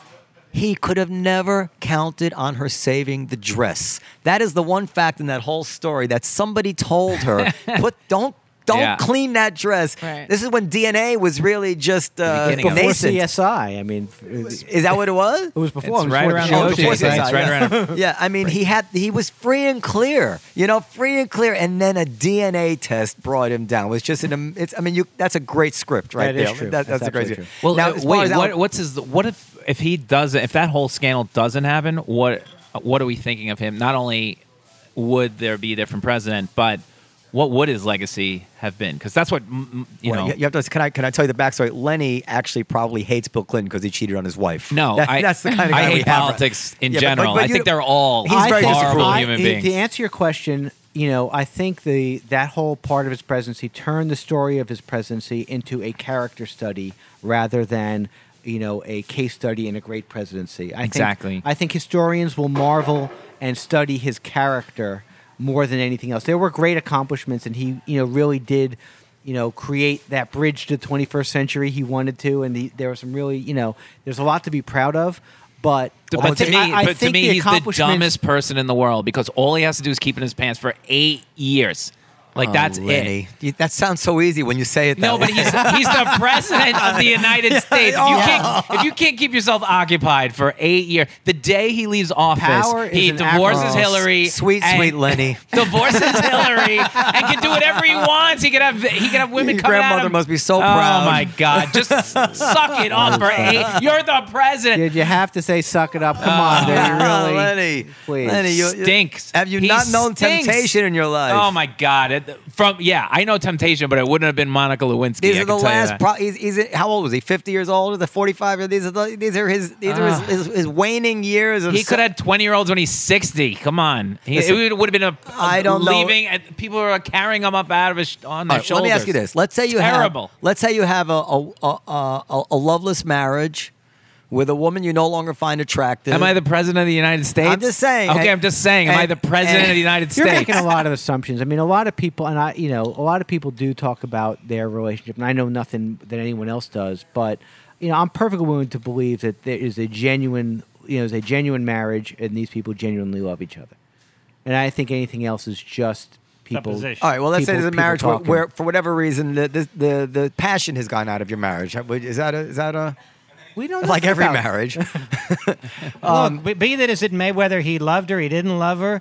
Speaker 2: he could have never counted on her saving the dress. That is the one fact in that whole story that somebody told her, put don't don't
Speaker 5: Yeah.
Speaker 2: clean that dress.
Speaker 4: Right.
Speaker 2: This is when D N A was really just uh,
Speaker 5: beginning of it.
Speaker 7: Before
Speaker 2: nascent.
Speaker 7: C S I, I mean, it
Speaker 2: Is that what it was?
Speaker 7: was before.
Speaker 5: It's
Speaker 7: it was
Speaker 5: right
Speaker 7: before
Speaker 5: around
Speaker 7: the
Speaker 5: the
Speaker 2: Oh,
Speaker 7: show.
Speaker 5: ocean.
Speaker 2: before
Speaker 5: It's
Speaker 2: C S I,
Speaker 5: right around.
Speaker 2: Yeah, I mean, he had he was free and clear, you know, free and clear, and then a D N A test brought him down. It was just an, am- it's. I mean, you that's a great script right
Speaker 7: That is
Speaker 2: there.
Speaker 7: true.
Speaker 2: That-
Speaker 7: That's
Speaker 2: that's a great
Speaker 7: absolutely
Speaker 2: script.
Speaker 5: Well,
Speaker 2: now,
Speaker 5: uh,
Speaker 2: as far
Speaker 5: wait.
Speaker 2: as
Speaker 5: What,
Speaker 2: Al-
Speaker 5: what's his? What if if he doesn't? If that whole scandal doesn't happen, what what are we thinking of him? Not only would there be a different president, but what would his legacy have been? Because that's what m- m- you
Speaker 2: Well,
Speaker 5: know.
Speaker 2: you have to. Can I? Can I tell you the backstory? Lenny actually probably hates Bill Clinton because he cheated on his wife.
Speaker 5: No,
Speaker 2: That-
Speaker 5: I,
Speaker 2: that's the kind of guy
Speaker 5: I
Speaker 2: we
Speaker 5: hate
Speaker 2: have.
Speaker 5: politics in
Speaker 2: Yeah, but-
Speaker 5: general.
Speaker 2: but- but
Speaker 5: I
Speaker 2: you-
Speaker 5: think they're all
Speaker 2: He's very
Speaker 5: horrible
Speaker 2: disapproval.
Speaker 7: I-
Speaker 5: human
Speaker 7: I-
Speaker 5: beings.
Speaker 7: To answer your question, you know, I think the that whole part of his presidency turned the story of his presidency into a character study rather than, you know, a case study in a great presidency. I
Speaker 5: Exactly.
Speaker 7: Think, I think historians will marvel and study his character more than anything else. There were great accomplishments, and he, you know, really did, you know, create that bridge to the twenty-first century he wanted to, and the, there were some really, you know, there's a lot to be proud of. But, I
Speaker 5: But to
Speaker 7: thi-
Speaker 5: me,
Speaker 7: I- I
Speaker 5: but to
Speaker 7: think
Speaker 5: me, he's the
Speaker 7: accomplishments-
Speaker 5: dumbest person in the world because all he has to do is keep in his pants for eight years. Like
Speaker 2: Oh,
Speaker 5: that's it.
Speaker 2: Lenny. You- That sounds so easy when you say it.
Speaker 5: No,
Speaker 2: that
Speaker 5: but
Speaker 2: way.
Speaker 5: he's he's the president of the United States. If you can't if you can't keep yourself occupied for eight years, the day he leaves office,
Speaker 7: Power
Speaker 5: he
Speaker 7: is an
Speaker 5: divorces
Speaker 7: acronym.
Speaker 5: Hillary.
Speaker 2: Sweet,
Speaker 5: and-
Speaker 2: sweet Lenny.
Speaker 5: divorces Hillary and can do whatever he wants. He can have he can have women
Speaker 2: Your
Speaker 5: coming at
Speaker 2: grandmother
Speaker 5: him.
Speaker 2: must be so
Speaker 5: Oh
Speaker 2: proud.
Speaker 5: my God! Just suck it up for eight. You're the president.
Speaker 7: Did you have to say suck it up? Come on, there you
Speaker 2: Oh,
Speaker 7: really.
Speaker 2: Lenny.
Speaker 7: Please.
Speaker 2: Lenny, you, you-
Speaker 5: Stinks.
Speaker 2: Have you
Speaker 5: He
Speaker 2: not known
Speaker 5: stinks.
Speaker 2: temptation in your life?
Speaker 5: Oh my God! It, from yeah, I know Temptation, but it wouldn't have been Monica Lewinsky.
Speaker 2: These
Speaker 5: I
Speaker 2: are the
Speaker 5: can tell you
Speaker 2: last.
Speaker 5: that.
Speaker 2: Pro- he's, he's how old was he? Fifty years old? Or the forty-five? These are the, these are his these are his, his, his waning years of.
Speaker 5: He could have had twenty year olds when he's sixty. Come on, he,
Speaker 2: Listen,
Speaker 5: it would have been a, a
Speaker 2: I don't know.
Speaker 5: leaving, and people are carrying him up out of his on their
Speaker 2: All right,
Speaker 5: shoulders.
Speaker 2: let me ask you this. Let's say you
Speaker 5: Terrible.
Speaker 2: have. Let's say you have a a, a, a a loveless marriage with a woman you no longer find attractive.
Speaker 5: Am I the president of the United States?
Speaker 2: I'm just saying.
Speaker 5: Okay,
Speaker 2: And-
Speaker 5: I'm just saying. Am I
Speaker 2: and-
Speaker 5: the president
Speaker 2: and-
Speaker 5: of the United
Speaker 7: You're
Speaker 5: States?
Speaker 7: making a lot of assumptions. I mean, a lot of people, and I, you know, a lot of people do talk about their relationship, and I know nothing that anyone else does. But you know, I'm perfectly willing to believe that there is a genuine, you know, there's a genuine marriage, and these people genuinely love each other. And I think anything else is just people.
Speaker 3: Supposition.
Speaker 2: All right. Well, let's say
Speaker 7: people-
Speaker 2: there's a marriage
Speaker 7: people
Speaker 2: where,
Speaker 7: talking.
Speaker 2: where, for whatever reason, the, the the the passion has gone out of your marriage. Is that a is that a
Speaker 7: We don't
Speaker 2: like
Speaker 7: know
Speaker 2: every
Speaker 7: about-
Speaker 2: marriage?
Speaker 3: Look, be- be that as it may, whether he loved her, he didn't love her,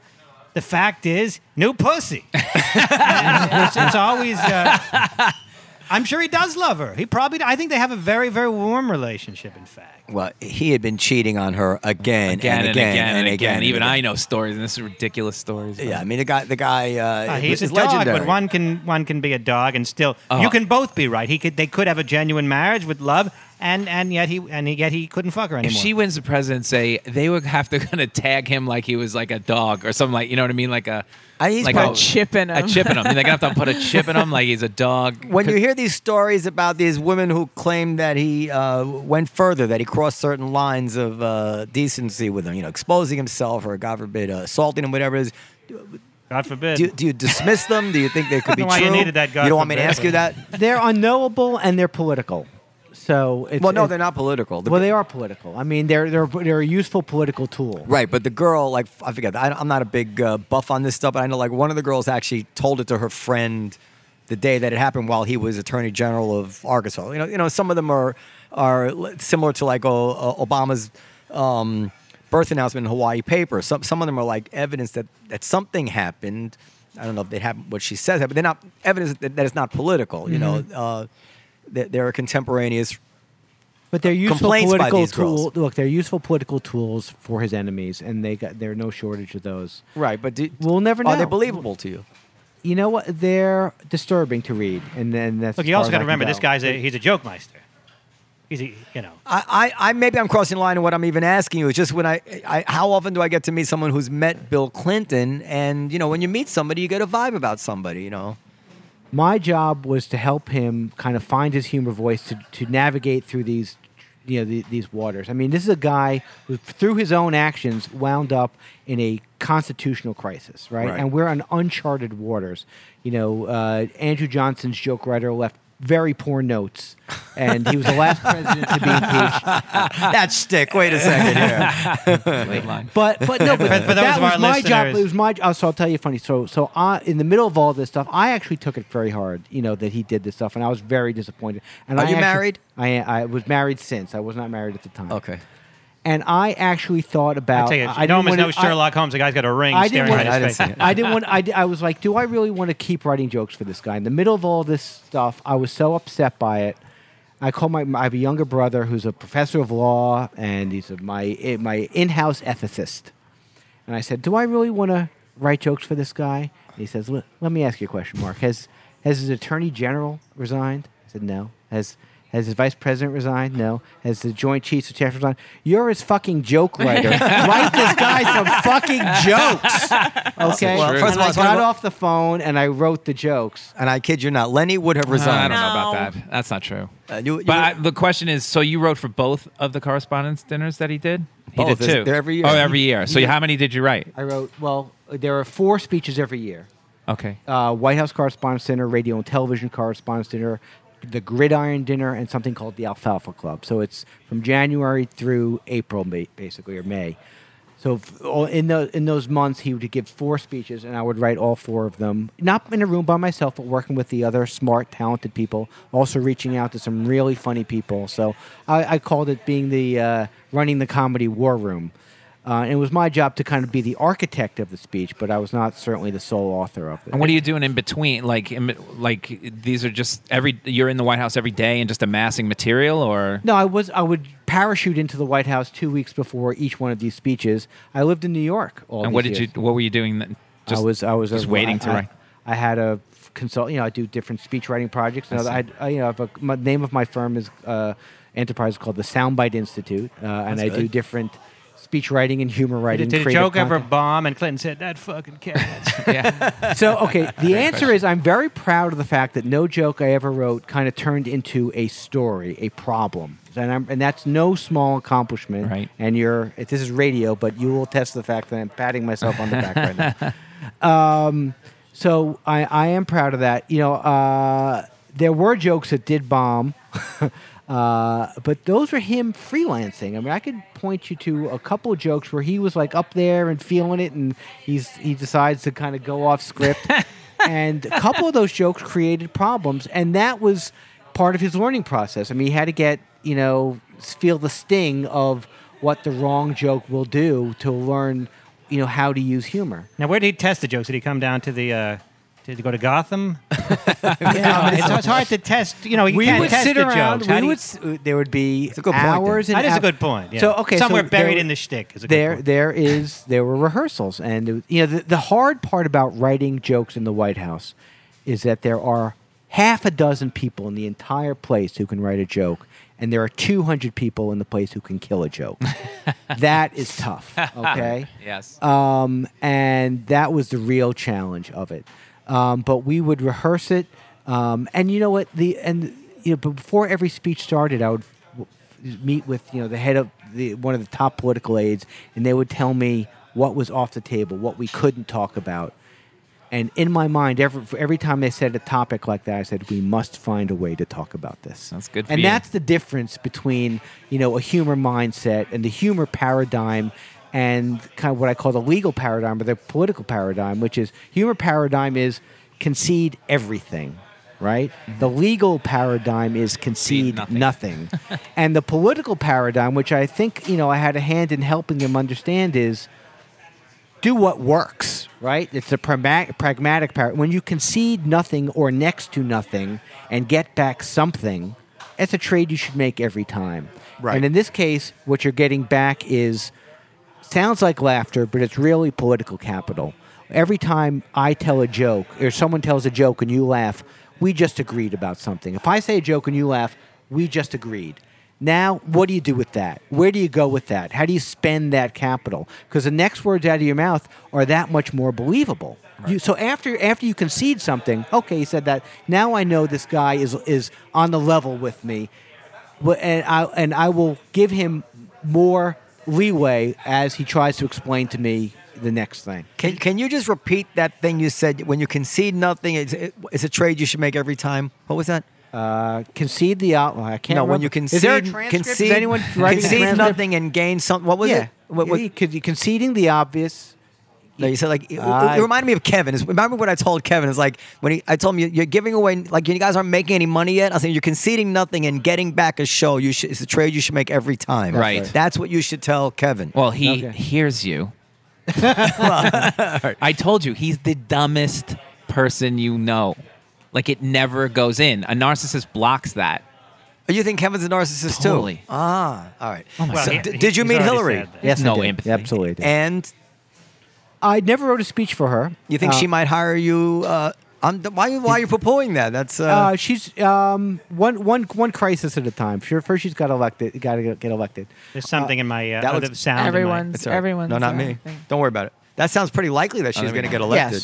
Speaker 3: The fact is, new pussy. it's, it's always. Uh, I'm sure he does love her. He probably. I think they have a very, very warm relationship. In fact.
Speaker 2: Well, he had been cheating on her again,
Speaker 5: Again
Speaker 2: and
Speaker 5: and
Speaker 2: again,
Speaker 5: again and again.
Speaker 2: and
Speaker 5: Even
Speaker 2: again.
Speaker 5: I know stories, and this is ridiculous stories.
Speaker 2: Yeah, I mean the guy. The guy. Uh,
Speaker 3: Uh, he's
Speaker 2: is
Speaker 3: a dog,
Speaker 2: legendary.
Speaker 3: but one can one can be a dog and still.
Speaker 5: Uh,
Speaker 3: you can both be right. He could. They could have a genuine marriage with love, and and yet he and yet he couldn't fuck her
Speaker 5: If
Speaker 3: anymore.
Speaker 5: she wins the presidency, they would have to kind of tag him like he was like a dog or something like, you know what I mean? Like a,
Speaker 2: Uh, he's
Speaker 5: like
Speaker 2: probably-
Speaker 4: A chip in
Speaker 5: a
Speaker 4: him.
Speaker 5: chip in him. They're gonna have to put a chip in him like he's a dog.
Speaker 2: When you hear these stories about these women who claim that he uh, went further, that he crossed certain lines of uh, decency with them, you know, exposing himself or, God forbid, uh, assaulting him, whatever it is,
Speaker 3: God forbid.
Speaker 2: do, do you dismiss them? Do you think they could be
Speaker 3: I don't know why
Speaker 2: true?
Speaker 3: you needed that, God
Speaker 2: you don't want me to
Speaker 3: forbid,
Speaker 2: ask you that?
Speaker 7: They're unknowable and they're political. So it's,
Speaker 2: Well, no,
Speaker 7: it's-
Speaker 2: they're not political. The-
Speaker 7: Well, they are political. I mean, they're they're they're a useful political tool.
Speaker 2: Right, but the girl, like, I forget, I, I'm not a big uh, buff on this stuff, but I know, like, one of the girls actually told it to her friend the day that it happened while he was Attorney General of Arkansas. You know, you know, some of them are are similar to, like, oh, uh, Obama's um, birth announcement in Hawaii paper. Some some of them are like evidence that, that something happened. I don't know if they have what she says, but they're not evidence that, that it's not political. You know, uh, they- they're a contemporaneous.
Speaker 7: But they're useful
Speaker 2: Complaints by
Speaker 7: political
Speaker 2: these girls.
Speaker 7: tools. Look, they're useful political tools for his enemies, and they got there are no shortage of those.
Speaker 2: Right, but do,
Speaker 7: We'll never
Speaker 2: are they
Speaker 7: know.
Speaker 2: believable to you?
Speaker 7: You know what? They're disturbing to read, and then that's.
Speaker 3: Look,
Speaker 7: as
Speaker 3: you
Speaker 7: far
Speaker 3: also
Speaker 7: as
Speaker 3: got
Speaker 7: I
Speaker 3: to
Speaker 7: can
Speaker 3: remember
Speaker 7: go.
Speaker 3: this guy's a he's a joke meister. He's a, you know.
Speaker 2: I, I, I maybe I'm crossing the line in what I'm even asking you. It's just when I, I, how often do I get to meet someone who's met Bill Clinton? And you know, when you meet somebody, you get a vibe about somebody. You know,
Speaker 7: My job was to help him kind of find his humor voice to, to navigate through these, you know, the, these waters. I mean, this is a guy who, through his own actions, wound up in a constitutional crisis, right?
Speaker 2: Right.
Speaker 7: And we're on uncharted waters. You know, uh, Andrew Johnson's joke writer left very poor notes, and he was the last president to be impeached.
Speaker 2: that shtick. Wait a second here.
Speaker 5: Late line.
Speaker 7: But but no, but
Speaker 3: For- for those
Speaker 7: that
Speaker 3: of
Speaker 7: was
Speaker 3: our
Speaker 7: my job.
Speaker 3: listeners-
Speaker 7: It was my. Oh, so I'll tell you a funny. So so I, in the middle of all this stuff, I actually took it very hard. You know that he did this stuff, and I was very disappointed. And
Speaker 2: Are
Speaker 7: I
Speaker 2: you
Speaker 7: actually-
Speaker 2: married?
Speaker 7: I I was married since. I was not married at the time.
Speaker 2: Okay.
Speaker 7: And I actually thought
Speaker 3: I
Speaker 7: about.
Speaker 3: tell you,
Speaker 7: I
Speaker 3: you
Speaker 7: didn't
Speaker 3: almost
Speaker 7: wanna-
Speaker 3: know Sherlock Holmes. The guy's got a ring
Speaker 7: I
Speaker 3: staring
Speaker 7: didn't
Speaker 3: right
Speaker 7: want.
Speaker 3: at
Speaker 2: I
Speaker 3: his
Speaker 2: didn't
Speaker 3: face.
Speaker 2: see it.
Speaker 7: I didn't want. I, di- I was like, do I really want to keep writing jokes for this guy? In the middle of all this stuff, I was so upset by it. I call my. I have a younger brother who's a professor of law, and he's a, my eh, my in-house ethicist. And I said, do I really want to write jokes for this guy? And he says, let, let me ask you a question, Mark. Has has his attorney general resigned? I said, no. Has Has his vice president resigned? No. Has the joint chiefs of staff resigned? You're his fucking joke writer. Write this guy some fucking jokes. Okay.
Speaker 5: Well,
Speaker 2: first of
Speaker 7: And
Speaker 2: all,
Speaker 7: I
Speaker 2: it's one of
Speaker 7: got
Speaker 2: the-
Speaker 7: off the phone and I wrote the jokes.
Speaker 2: And I kid you not, Lenny would have
Speaker 5: Uh, I
Speaker 2: resigned.
Speaker 5: don't know
Speaker 4: No.
Speaker 5: about that. That's not true.
Speaker 2: Uh, you- you
Speaker 5: but
Speaker 2: would-
Speaker 5: I, the question is, so you wrote for both of the correspondence dinners that he did? He
Speaker 2: Both.
Speaker 5: did two.
Speaker 2: They're every year.
Speaker 5: Oh, every year. So
Speaker 7: He-
Speaker 5: how many did you write?
Speaker 7: I wrote. Well, there are four speeches every year.
Speaker 5: Okay.
Speaker 7: Uh, White House Correspondents' Dinner, Radio and Television Correspondents' Dinner, the Gridiron Dinner, and something called the Alfalfa Club. So it's from January through April, ba- basically, or May. So f- all- in the in those months, he would give four speeches, and I would write all four of them, not in a room by myself, but working with the other smart, talented people. Also reaching out to some really funny people. So I, I called it being the uh, running the comedy war room. Uh, and it was my job to kind of be the architect of the speech, but I was not certainly the sole author of it.
Speaker 5: And what are you doing in between? Like, in, like these are just every. You're in the White House every day and just amassing material, or
Speaker 7: No, I was. I would parachute into the White House two weeks before each one of these speeches. I lived in New York all
Speaker 5: and
Speaker 7: these
Speaker 5: what did
Speaker 7: years.
Speaker 5: you? What were you doing? Then? Just,
Speaker 7: I was. I was
Speaker 5: just
Speaker 7: a,
Speaker 5: waiting
Speaker 7: I,
Speaker 5: to
Speaker 7: I,
Speaker 5: write.
Speaker 7: I had a consult. You know, I do different speech writing projects. And
Speaker 5: I
Speaker 7: other,
Speaker 5: see.
Speaker 7: I, I, you know, I have a, my name of my firm is uh, enterprise called the Soundbite Institute, uh, and
Speaker 2: That's
Speaker 7: I do
Speaker 2: good.
Speaker 7: different speech writing and humor writing.
Speaker 3: Did, did a
Speaker 7: creative
Speaker 3: joke ever
Speaker 7: content.
Speaker 3: bomb? And Clinton said, "That fucking cat."
Speaker 5: Yeah.
Speaker 7: So, okay, the answer is I'm very proud of the fact that no joke I ever wrote kind of turned into a story, a problem. And, I'm, and that's no small accomplishment.
Speaker 5: Right.
Speaker 7: And you're, this is radio, but you will test the fact that I'm patting myself on the back right now. Um, so I, I am proud of that. You know, uh, there were jokes that did bomb. Uh, but those were him freelancing. I mean, I could point you to a couple of jokes where he was like up there and feeling it, and he's he decides to kind of go off script. And a couple of those jokes created problems, and that was part of his learning process. I mean, he had to get you know feel the sting of what the wrong joke will do to learn you know, how to use humor.
Speaker 3: Now, where did he test the jokes? Did he come down to the? Uh, did he go to Gotham? yeah, it's, it's hard to test. You know, you
Speaker 7: we
Speaker 3: can't
Speaker 7: would
Speaker 3: test
Speaker 7: sit
Speaker 3: the
Speaker 7: around.
Speaker 3: jokes. How
Speaker 7: We
Speaker 3: do you-
Speaker 7: would. s- There would be
Speaker 2: a good point,
Speaker 7: hours
Speaker 2: Dan.
Speaker 7: and
Speaker 3: That is a
Speaker 7: hou-
Speaker 3: good point. Yeah.
Speaker 7: So okay,
Speaker 3: somewhere
Speaker 7: so
Speaker 3: buried
Speaker 7: there-
Speaker 3: in the shtick is a good
Speaker 7: There,
Speaker 3: point.
Speaker 7: there is. There were rehearsals, and it was- you know, the, the hard part about writing jokes in the White House is that there are half a dozen people in the entire place who can write a joke, and there are two hundred people in the place who can kill a joke. That is tough. Okay.
Speaker 5: Yes.
Speaker 7: Um, and that was the real challenge of it. Um, but we would rehearse it, um, and you know what? The and you know, but before every speech started, I would w- meet with you know the head of the one of the top political aides, and they would tell me what was off the table, what we couldn't talk about. And in my mind, every every time they said a topic like that, I said we must find a way to talk about this.
Speaker 5: That's good for
Speaker 7: And
Speaker 5: you.
Speaker 7: that's the difference between you know a humor mindset and the humor paradigm, and kind of what I call the legal paradigm or the political paradigm, which is humor paradigm is concede everything, right? The legal paradigm is concede
Speaker 5: nothing.
Speaker 7: nothing. And the political paradigm, which I think, you know, I had a hand in helping them understand is do what works, right? It's a pragma- pragmatic paradigm. When you concede nothing or next to nothing and get back something, it's a trade you should make every time.
Speaker 2: Right.
Speaker 7: And in this case, what you're getting back is sounds like laughter, but it's really political capital. Every time I tell a joke or someone tells a joke and you laugh, we just agreed about something. If I say a joke and you laugh, we just agreed. Now, what do you do with that? Where do you go with that? How do you spend that capital? Because the next words out of your mouth are that much more believable. You, so after after you concede something, okay, you said that. Now I know this guy is is on the level with me, Wh- and I and I will give him more leeway as he tries to explain to me the next thing.
Speaker 2: Can Can you just repeat that thing you said? When you concede nothing, it's, it, it's a trade you should make every time. What was that?
Speaker 7: Uh, concede the outline. I can't.
Speaker 2: No,
Speaker 7: remember.
Speaker 2: when you concede,
Speaker 7: is there a transcript?
Speaker 2: concede,
Speaker 7: is anyone writing a
Speaker 2: concede
Speaker 7: transcript?
Speaker 2: nothing and gain something. What was
Speaker 7: yeah.
Speaker 2: it? What, what,
Speaker 7: Yeah, could you- conceding the obvious.
Speaker 2: no, you said like it,
Speaker 7: I-
Speaker 2: it reminded me of Kevin. It's, remember what I told Kevin? It's like when he, I told him you- you're giving away, like you guys aren't making any money yet. I was saying you're conceding nothing and getting back a show. You should, it's a trade you should make every time.
Speaker 5: Right.
Speaker 2: That's what you should tell Kevin.
Speaker 5: Well, he
Speaker 7: Okay.
Speaker 5: hears you. I told you, he's the dumbest person you know. Like, it never goes in. A narcissist blocks that.
Speaker 2: Oh, you think Kevin's a narcissist
Speaker 5: Totally.
Speaker 2: too? Ah, all right.
Speaker 5: Oh my
Speaker 3: Well,
Speaker 2: So
Speaker 3: he-
Speaker 2: d-
Speaker 3: he-
Speaker 2: did you
Speaker 3: he's
Speaker 2: meet
Speaker 3: already
Speaker 2: Hillary?
Speaker 3: said that.
Speaker 7: Yes, I
Speaker 5: No
Speaker 7: did.
Speaker 5: empathy.
Speaker 7: Absolutely. I did.
Speaker 2: And
Speaker 7: I never wrote a speech for her.
Speaker 2: you think
Speaker 7: Uh,
Speaker 2: she might hire you? Uh, I'm, why, why are you poo-pooing that? That's uh,
Speaker 7: Uh, she's um, one, one, one crisis at a time. Sure, first she's got elected. Got to get elected.
Speaker 3: There's something in my uh,
Speaker 2: that
Speaker 3: other
Speaker 2: looks-
Speaker 3: sound. in my-
Speaker 4: Everyone's
Speaker 2: It's all right.
Speaker 4: everyone's
Speaker 2: No, not
Speaker 4: uh,
Speaker 2: me.
Speaker 4: thing.
Speaker 2: Don't worry about it. That sounds pretty likely that she's
Speaker 5: let me
Speaker 2: going to
Speaker 5: know.
Speaker 2: get elected.
Speaker 7: Yes.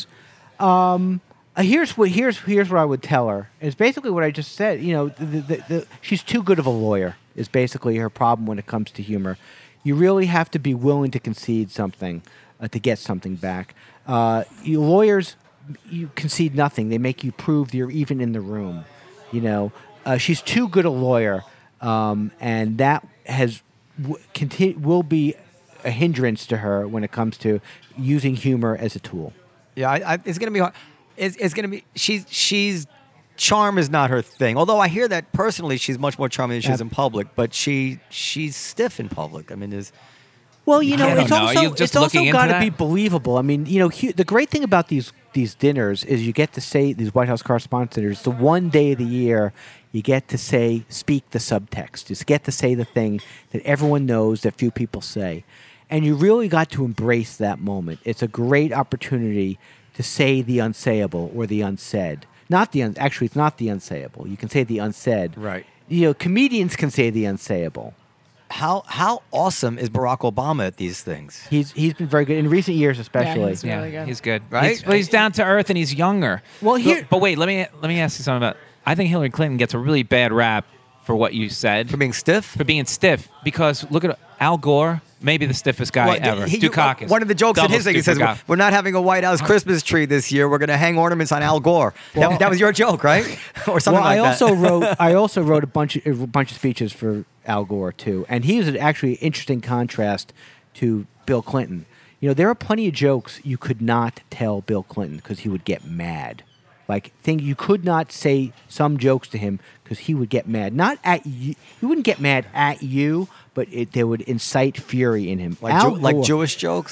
Speaker 7: Um, uh, here's what here's here's what I would tell her. It's basically what I just said. You know, the, the, the, she's too good of a lawyer. Is basically her problem when it comes to humor. You really have to be willing to concede something uh, to get something back. Uh, you lawyers, you concede nothing. They make you prove you're even in the room. You know, uh, she's too good a lawyer, um, and that has w- conti- will be a hindrance to her when it comes to using humor as a tool.
Speaker 2: Yeah, I, I, it's going to be hard. It's, it's going to be. She's she's charm is not her thing. Although I hear that personally, she's much more charming than she is
Speaker 7: Ab-
Speaker 2: in public. But she she's stiff in public. I mean, there's
Speaker 7: Well, you know,
Speaker 5: I don't
Speaker 7: it's
Speaker 5: know.
Speaker 7: also
Speaker 5: You're just
Speaker 7: it's also
Speaker 5: looking into
Speaker 7: got to
Speaker 5: that?
Speaker 7: be believable. I mean, you know, hu- the great thing about these these dinners is you get to say these White House correspondence dinners. It's the one day of the year you get to say, speak the subtext. Just get to say the thing that everyone knows that few people say, and you really got to embrace that moment. It's a great opportunity to say the unsayable or the unsaid. Not the un- actually, it's not the unsayable. You can say the unsaid.
Speaker 2: Right.
Speaker 7: You know, comedians can say the unsayable.
Speaker 2: how how awesome is Barack Obama at these things?
Speaker 7: He's he's been very good in recent years, especially.
Speaker 4: he's- really good.
Speaker 5: he's good.
Speaker 2: Right?
Speaker 5: He's, but he's down to earth and he's younger.
Speaker 7: Well,
Speaker 5: But-
Speaker 7: here-
Speaker 5: but, wait, let me let me ask you something about. I think Hillary Clinton gets a really bad rap for what you said
Speaker 2: For being stiff?
Speaker 5: for being stiff. Because look at Al Gore, maybe the stiffest guy
Speaker 2: Well,
Speaker 5: ever.
Speaker 2: he- you-
Speaker 5: Dukakis.
Speaker 2: One of the jokes in
Speaker 5: Double
Speaker 2: his thing, he says,
Speaker 5: Dukakis.
Speaker 2: "We're not having a White House Christmas tree this year. We're going to hang ornaments on Al Gore." that, that was your joke, right? Or something
Speaker 7: well,
Speaker 2: like
Speaker 7: I
Speaker 2: that.
Speaker 7: also wrote I also wrote a bunch of, a bunch of speeches for Al Gore too, and he was an actually interesting contrast to Bill Clinton. You know, there are plenty of jokes you could not tell Bill Clinton because he would get mad. Like, thing you could not say some jokes to him because he would get mad. Not at you. He wouldn't get mad at you, but it, they would incite fury in him.
Speaker 2: like,
Speaker 7: Al
Speaker 2: Jew- like
Speaker 7: Gore-
Speaker 2: Jewish jokes.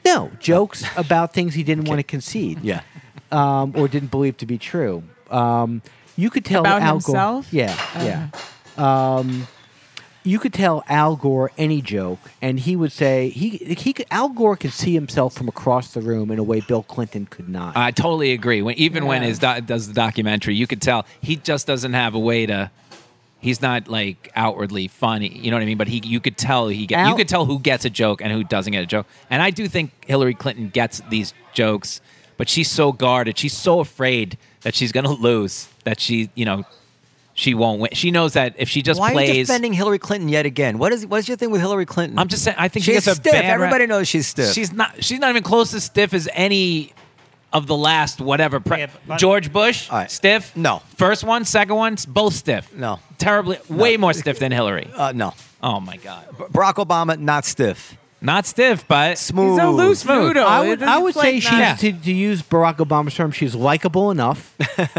Speaker 7: No, jokes about things he didn't want to concede.
Speaker 2: Yeah.
Speaker 7: Um, or didn't believe to be true. Um, you could tell
Speaker 4: About
Speaker 7: Al
Speaker 4: himself?
Speaker 7: Gore. Yeah, yeah. Um, you could tell Al Gore any joke, and he would say he he could, Al Gore could see himself from across the room in a way Bill Clinton could not.
Speaker 5: I totally agree. When even when
Speaker 4: Yeah.
Speaker 5: his do- does the documentary, you could tell he just doesn't have a way to. He's not like outwardly funny, you know what I mean? But he, you could tell he get,
Speaker 7: Al-
Speaker 5: you could tell who gets a joke and who doesn't get a joke. And I do think Hillary Clinton gets these jokes, but she's so guarded. She's so afraid that she's going to lose that she, you know, she won't win. She knows that if she just
Speaker 2: Why
Speaker 5: plays.
Speaker 2: are you defending Hillary Clinton yet again? What is what's your thing with Hillary Clinton?
Speaker 5: I'm just saying. I think
Speaker 2: she's
Speaker 5: she gets a
Speaker 2: stiff.
Speaker 5: bad rap.
Speaker 2: Everybody knows she's stiff.
Speaker 5: She's not. She's not even close as stiff as any of the last whatever. Pre-
Speaker 3: Yeah, but-
Speaker 5: George Bush,
Speaker 2: All right.
Speaker 5: stiff.
Speaker 2: No.
Speaker 5: First one, second one, both stiff.
Speaker 2: No.
Speaker 5: Terribly, way more stiff than Hillary.
Speaker 2: uh, no.
Speaker 5: Oh my God.
Speaker 2: B- Barack Obama, not stiff.
Speaker 5: Not stiff, but
Speaker 2: Smooth.
Speaker 4: He's a loose
Speaker 5: Smooth.
Speaker 4: noodle.
Speaker 7: I would,
Speaker 4: It's
Speaker 7: I would
Speaker 4: like
Speaker 7: say
Speaker 4: not-
Speaker 7: she's,
Speaker 5: Yeah.
Speaker 7: to, to use Barack Obama's term, she's likable enough,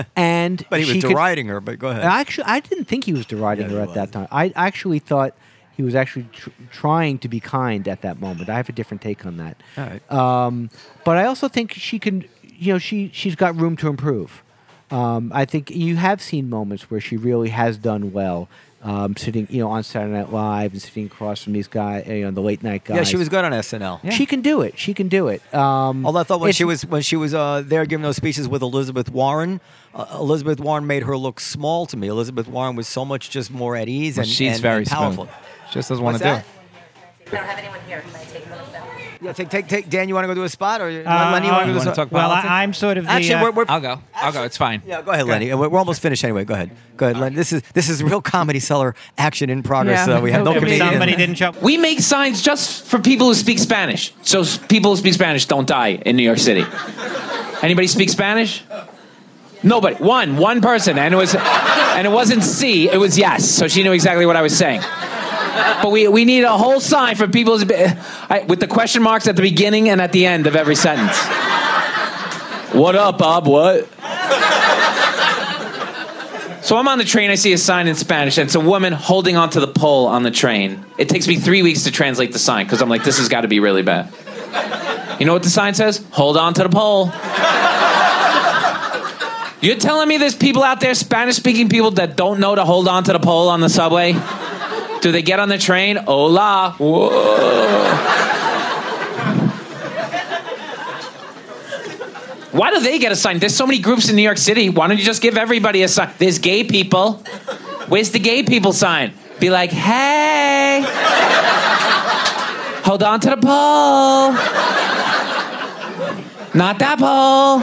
Speaker 7: and
Speaker 2: But he was
Speaker 7: she could,
Speaker 2: deriding her, but go ahead.
Speaker 7: I actually, I didn't think he was deriding
Speaker 2: Yeah,
Speaker 7: her
Speaker 2: he
Speaker 7: at that
Speaker 2: was.
Speaker 7: time. I actually thought he was actually tr- trying to be kind at that moment. I have a different take on that.
Speaker 2: All right.
Speaker 7: Um, but I also think she can, you know, she she's got room to improve. Um, I think you have seen moments where she really has done well, um, sitting, you know, on Saturday Night Live and sitting across from these guys, you know, the late night guys.
Speaker 2: Yeah, she was good on S N L.
Speaker 7: She can do it. She can do it. Um,
Speaker 2: Although I thought when
Speaker 7: it's-
Speaker 2: she was when she was uh, there giving those speeches with Elizabeth Warren, uh, Elizabeth Warren made her look small to me. Elizabeth Warren was so much just more at ease
Speaker 5: Well,
Speaker 2: and,
Speaker 5: she's
Speaker 2: and,
Speaker 5: very
Speaker 2: and powerful.
Speaker 5: smooth. She just doesn't want
Speaker 2: What's
Speaker 5: to do
Speaker 2: that?
Speaker 5: it.
Speaker 8: I don't have anyone here. Can I take one of them?
Speaker 2: Yeah, take take take. Dan, you want to go do a spot or
Speaker 3: Uh,
Speaker 2: Lenny? You
Speaker 3: uh,
Speaker 2: want to
Speaker 5: You
Speaker 2: go
Speaker 5: wanna
Speaker 2: do a
Speaker 5: talk
Speaker 2: spot?
Speaker 3: Well,
Speaker 5: politics?
Speaker 3: I, I'm sort of the.
Speaker 2: Actually,
Speaker 3: uh,
Speaker 2: we're, we're
Speaker 5: I'll go. I'll go. It's fine.
Speaker 2: yeah. Go ahead, Lenny. We're, we're almost finished anyway. Go ahead. Go ahead, Lenny. This is this is real comedy cellar action in progress.
Speaker 4: Yeah.
Speaker 2: Uh, we have no
Speaker 4: If
Speaker 2: comedian.
Speaker 3: somebody didn't show.
Speaker 9: We make signs just for people who speak Spanish. So s- people who speak Spanish don't die in New York City. Anybody speak Spanish? Nobody. One. One person. And it was and it wasn't C, it was yes. So she knew exactly what I was saying. But we, we need a whole sign for people who's be- I, with the question marks at the beginning and at the end of every sentence. What up, Bob? What? So I'm on the train, I see a sign in Spanish, and it's a woman holding onto the pole on the train. It takes me three weeks to translate the sign, because I'm like, this has got to be really bad. You know what the sign says? Hold on to the pole. You're telling me there's people out there, Spanish-speaking people, that don't know to hold on to the pole on the subway? Do they get on the train? Hola. Whoa. Why do they get a sign? There's so many groups in New York City. Why don't you just give everybody a sign? There's gay people. Where's the gay people sign? Be like, hey. Hold on to the pole. Not that pole.